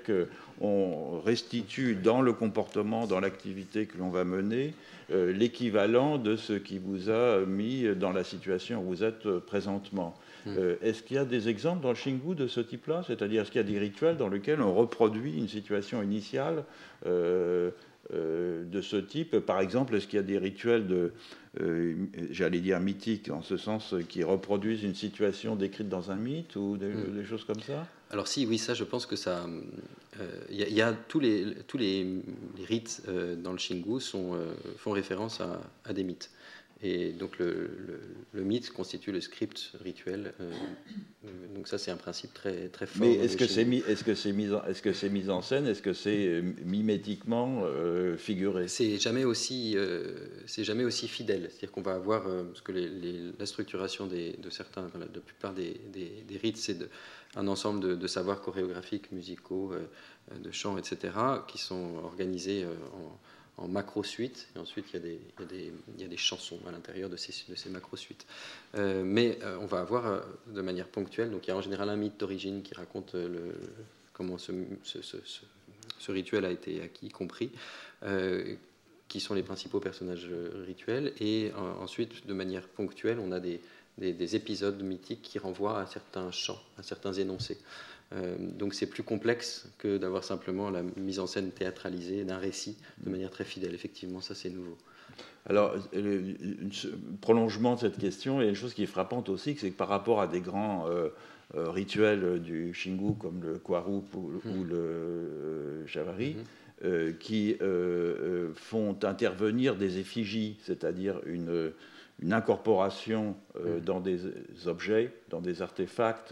qu'on restitue dans le comportement, dans l'activité que l'on va mener, euh, l'équivalent de ce qui vous a mis dans la situation où vous êtes présentement. Mmh. Euh, est-ce qu'il y a des exemples dans le Shingu de ce type-là? C'est-à-dire, est-ce qu'il y a des rituels dans lesquels on reproduit une situation initiale euh, euh, de ce type? Par exemple, est-ce qu'il y a des rituels de, euh, j'allais dire mythiques, en ce sens, qui reproduisent une situation décrite dans un mythe ou des, mmh. des choses comme ça? Alors si, oui, ça, je pense que ça... Il euh, y, y a tous les, tous les, les rites euh, dans le Shingu sont, euh, font référence à, à des mythes. Et donc le, le, le mythe constitue le script rituel. Euh, donc ça, c'est un principe très, très fort. Mais est-ce que c'est, mis, est-ce que c'est mis en, est-ce que c'est mis en scène? Est-ce que c'est mimétiquement euh, figuré? C'est jamais aussi, euh, c'est jamais aussi fidèle. C'est-à-dire qu'on va avoir, euh, parce que les, les, la structuration des, de certains, enfin, de la plupart des, des, des rites, c'est de, un ensemble de, de savoirs chorégraphiques, musicaux, euh, de chants, et cetera, qui sont organisés euh, en en macro-suite, et ensuite il y a des, il y a des, il y a des chansons à l'intérieur de ces, de ces macro-suites. Euh, mais euh, on va avoir euh, de manière ponctuelle, donc il y a en général un mythe d'origine qui raconte euh, le, comment ce, ce, ce, ce rituel a été acquis, compris, euh, qui sont les principaux personnages rituels, et euh, ensuite, de manière ponctuelle, on a des, des, des épisodes mythiques qui renvoient à certains chants, à certains énoncés. Euh, donc c'est plus complexe que d'avoir simplement la mise en scène théâtralisée d'un récit de manière très fidèle. Effectivement, ça c'est nouveau. Alors, le, le prolongement de cette question, il y a une chose qui est frappante aussi, c'est que par rapport à des grands euh, euh, rituels du Shingu comme le Kwarup ou, mmh. ou le euh, Javari, mmh. euh, qui euh, font intervenir des effigies, c'est-à-dire une, une incorporation euh, mmh. dans des objets, dans des artefacts,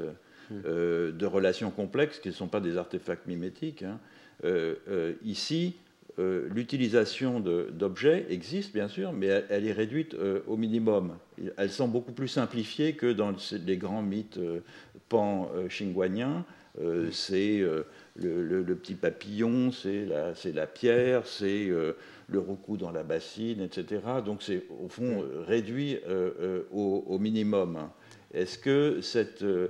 euh, de relations complexes qui ne sont pas des artefacts mimétiques. Hein. Euh, euh, ici, euh, l'utilisation d'objets existe, bien sûr, mais elle, elle est réduite euh, au minimum. Elles sont beaucoup plus simplifiées que dans les grands mythes euh, pan-chingguaniens. Euh, c'est euh, le, le, le petit papillon, c'est la, la pierre, c'est euh, le roucou dans la bassine, et cetera. Donc c'est au fond euh, réduit euh, euh, au, au minimum. Est-ce que cette euh,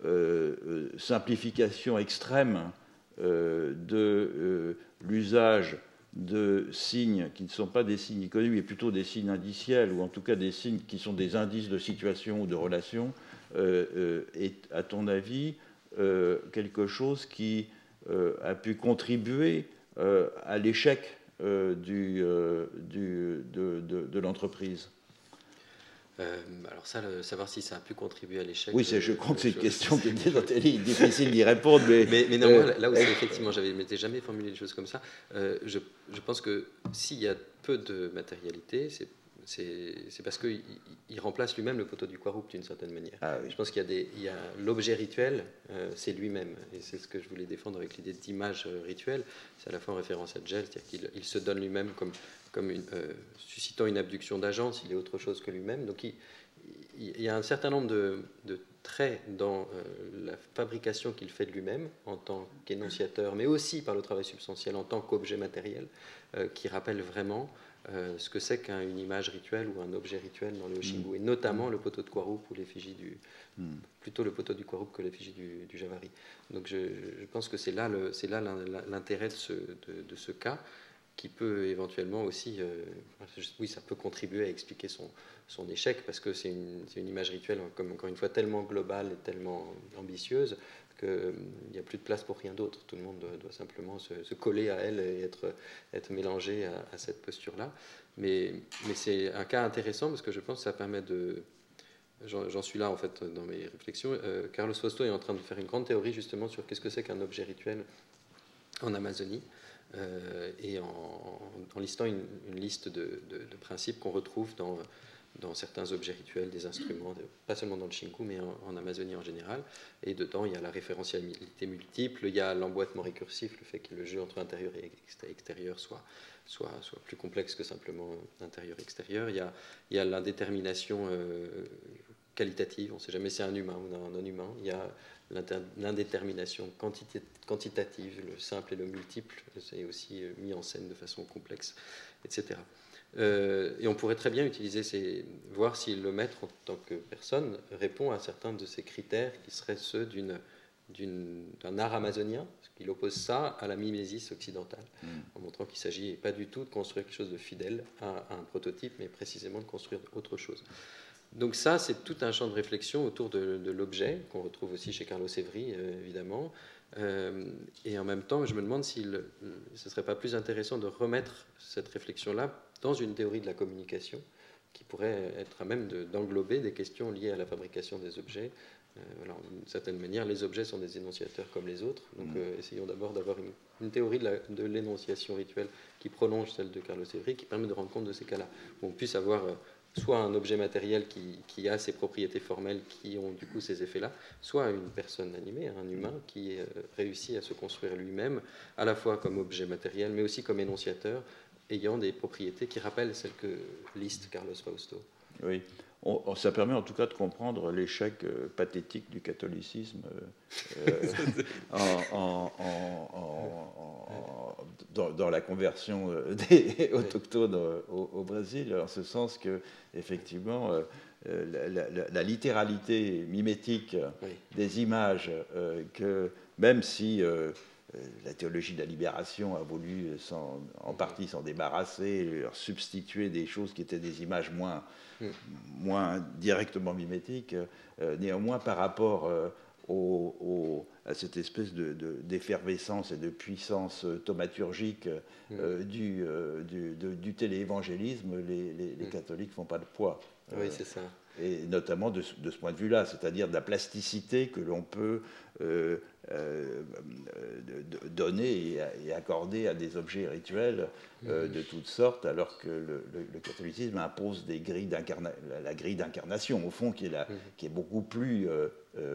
euh, simplification extrême euh, de euh, l'usage de signes qui ne sont pas des signes économiques, mais plutôt des signes indiciels, ou en tout cas des signes qui sont des indices de situation ou de relation, euh, euh, est, à ton avis, euh, quelque chose qui euh, a pu contribuer euh, à l'échec euh, du, euh, du, de, de, de l'entreprise? Euh, alors ça, le, savoir si ça a pu contribuer à l'échec... Oui, je compte que c'est une question qui est dans tes lignes, difficile d'y répondre, mais... Mais, mais non, euh, moi, là où c'est effectivement, je m'étais jamais formulé des choses comme ça, euh, je, je pense que s'il y a peu de matérialité, c'est c'est parce qu'il il remplace lui-même le poteau du Quarup d'une certaine manière. Ah, oui. Je pense qu'il y a, des, il y a l'objet rituel, euh, c'est lui-même. Et c'est ce que je voulais défendre avec l'idée d'image rituelle. C'est à la fois en référence à Gell, c'est-à-dire qu'il il se donne lui-même comme, comme une, euh, suscitant une abduction d'agence, il est autre chose que lui-même. Donc il, il y a un certain nombre de, de traits dans euh, la fabrication qu'il fait de lui-même en tant qu'énonciateur, mais aussi par le travail substantiel en tant qu'objet matériel, euh, qui rappellent vraiment Euh, ce que c'est qu'une image rituelle ou un objet rituel dans le Oshingu, mmh. et notamment mmh. le poteau de Quarup ou l'effigie du... Mmh. plutôt le poteau du Quarup que l'effigie du, du Javari. Donc je, je pense que c'est là l'intérêt de ce, de, de ce cas, qui peut éventuellement aussi... Euh, oui, ça peut contribuer à expliquer son, son échec, parce que c'est une, une image rituelle, comme encore une fois, tellement globale et tellement ambitieuse, qu'il n'y a plus de place pour rien d'autre. Tout le monde doit, doit simplement se, se coller à elle et être, être mélangé à, à cette posture-là. Mais, mais c'est un cas intéressant parce que je pense que ça permet de... J'en suis là, en fait, dans mes réflexions. Euh, Carlos Fausto est en train de faire une grande théorie, justement, sur qu'est-ce que c'est qu'un objet rituel en Amazonie, euh, et en, en listant une, une liste de, de, de principes qu'on retrouve dans... dans certains objets rituels, des instruments, pas seulement dans le Shinku, mais en, en Amazonie en général. Et dedans, il y a la référentialité multiple, il y a l'emboîtement récursif, le fait que le jeu entre intérieur et extérieur soit, soit, soit plus complexe que simplement intérieur-extérieur. Il y a, il y a l'indétermination euh, qualitative, on ne sait jamais si c'est un humain ou un non-humain. Il y a l'indétermination quantité, quantitative, le simple et le multiple, c'est aussi mis en scène de façon complexe, et cetera. Euh, et on pourrait très bien utiliser ces, voir si le maître en tant que personne répond à certains de ces critères qui seraient ceux d'une, d'une, d'un art amazonien, parce qu'il oppose ça à la mimésis occidentale, mmh. en montrant qu'il ne s'agit pas du tout de construire quelque chose de fidèle à, à un prototype, mais précisément de construire autre chose. Donc ça, c'est tout un champ de réflexion autour de, de l'objet, qu'on retrouve aussi chez Carlos Évry, euh, évidemment. Euh, et en même temps, je me demande si ce ne serait pas plus intéressant de remettre cette réflexion-là dans une théorie de la communication qui pourrait être à même de, d'englober des questions liées à la fabrication des objets. Euh, alors, d'une certaine manière, les objets sont des énonciateurs comme les autres. Donc, euh, essayons d'abord d'avoir une, une théorie de, la, de l'énonciation rituelle qui prolonge celle de Carlos Évry, qui permet de rendre compte de ces cas-là, où on puisse avoir... Euh, soit un objet matériel qui, qui a ses propriétés formelles qui ont du coup ces effets-là, soit une personne animée, un humain qui euh, réussit à se construire lui-même, à la fois comme objet matériel, mais aussi comme énonciateur, ayant des propriétés qui rappellent celles que liste Carlos Fausto. Oui, on, ça permet en tout cas de comprendre l'échec euh, pathétique du catholicisme euh, euh, en, en, en, dans, dans la conversion des autochtones au, au Brésil, en ce sens que, effectivement, euh, la, la, la littéralité mimétique oui. des images, euh, que même si euh, la théologie de la libération a voulu s'en, en partie s'en débarrasser, leur substituer des choses qui étaient des images moins, mmh. moins directement mimétiques, euh, néanmoins par rapport euh, au, au, à cette espèce de, de, d'effervescence et de puissance thaumaturgique euh, mmh. du, euh, du, de, du téléévangélisme, les, les, les mmh. catholiques ne font pas de poids. Oui, euh, c'est ça. Et notamment de, de ce point de vue-là, c'est-à-dire de la plasticité que l'on peut euh, euh, de, donner et, et accorder à des objets rituels euh, mmh. de toutes sortes, alors que le, le, le catholicisme impose des grilles d'incarna- la, la grille d'incarnation, au fond, qui est, la, mmh. qui est beaucoup plus euh, euh,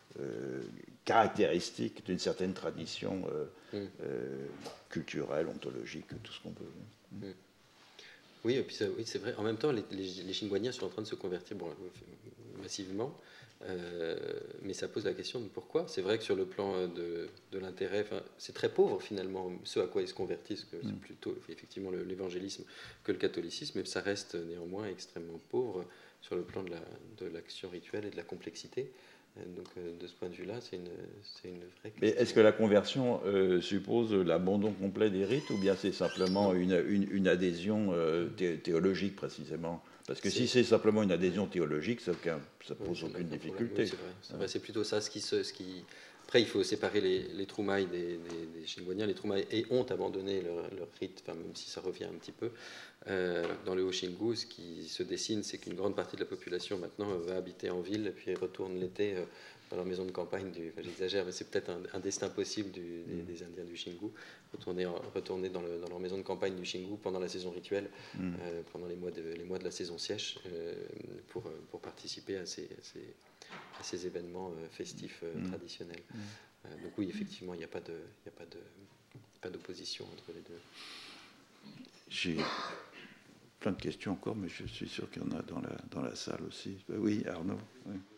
euh, caractéristique d'une certaine tradition euh, mm. euh, culturelle, ontologique, tout ce qu'on peut. Mm. Oui, et puis ça, oui, c'est vrai. En même temps, les, les, les Xinguaniens sont en train de se convertir bon, massivement, euh, mais ça pose la question de pourquoi. C'est vrai que sur le plan de, de l'intérêt, c'est très pauvre finalement, ce à quoi ils se convertissent, que c'est plutôt effectivement l'évangélisme que le catholicisme, mais ça reste néanmoins extrêmement pauvre sur le plan de, la, de l'action rituelle et de la complexité. Donc, de ce point de vue-là, c'est une, c'est une vraie question. Mais est-ce que la conversion euh, suppose l'abandon complet des rites, ou bien c'est simplement une, une, une adhésion euh, thé- théologique, précisément? Parce que c'est... si c'est simplement une adhésion théologique, ça ne pose oui, aucune difficulté. Oui, c'est vrai. C'est, vrai. C'est plutôt ça ce qui, se, ce qui... Après, il faut séparer les, les troumailles des, des, des Xinguaniens. Les troumailles ont abandonné leur, leur rite, enfin, même si ça revient un petit peu. Euh, dans le Haut-Xingu, ce qui se dessine, c'est qu'une grande partie de la population maintenant va habiter en ville, et puis retourne l'été euh, dans leur maison de campagne. Du, enfin, j'exagère, mais c'est peut-être un, un destin possible du, des, des Indiens du Xingu, retourner, retourner dans, le, dans leur maison de campagne du Xingu pendant la saison rituelle, mm. euh, pendant les mois, de, les mois de la saison sèche, euh, pour, pour participer à ces, à ces, à ces événements euh, festifs euh, mm. traditionnels. Mm. Euh, donc oui, effectivement, il n'y a pas de, il n'y a pas de, pas d'opposition entre les deux. J'ai plein de questions encore, mais je suis sûr qu'il y en a dans la, dans la salle aussi. Oui, Arnaud. Oui.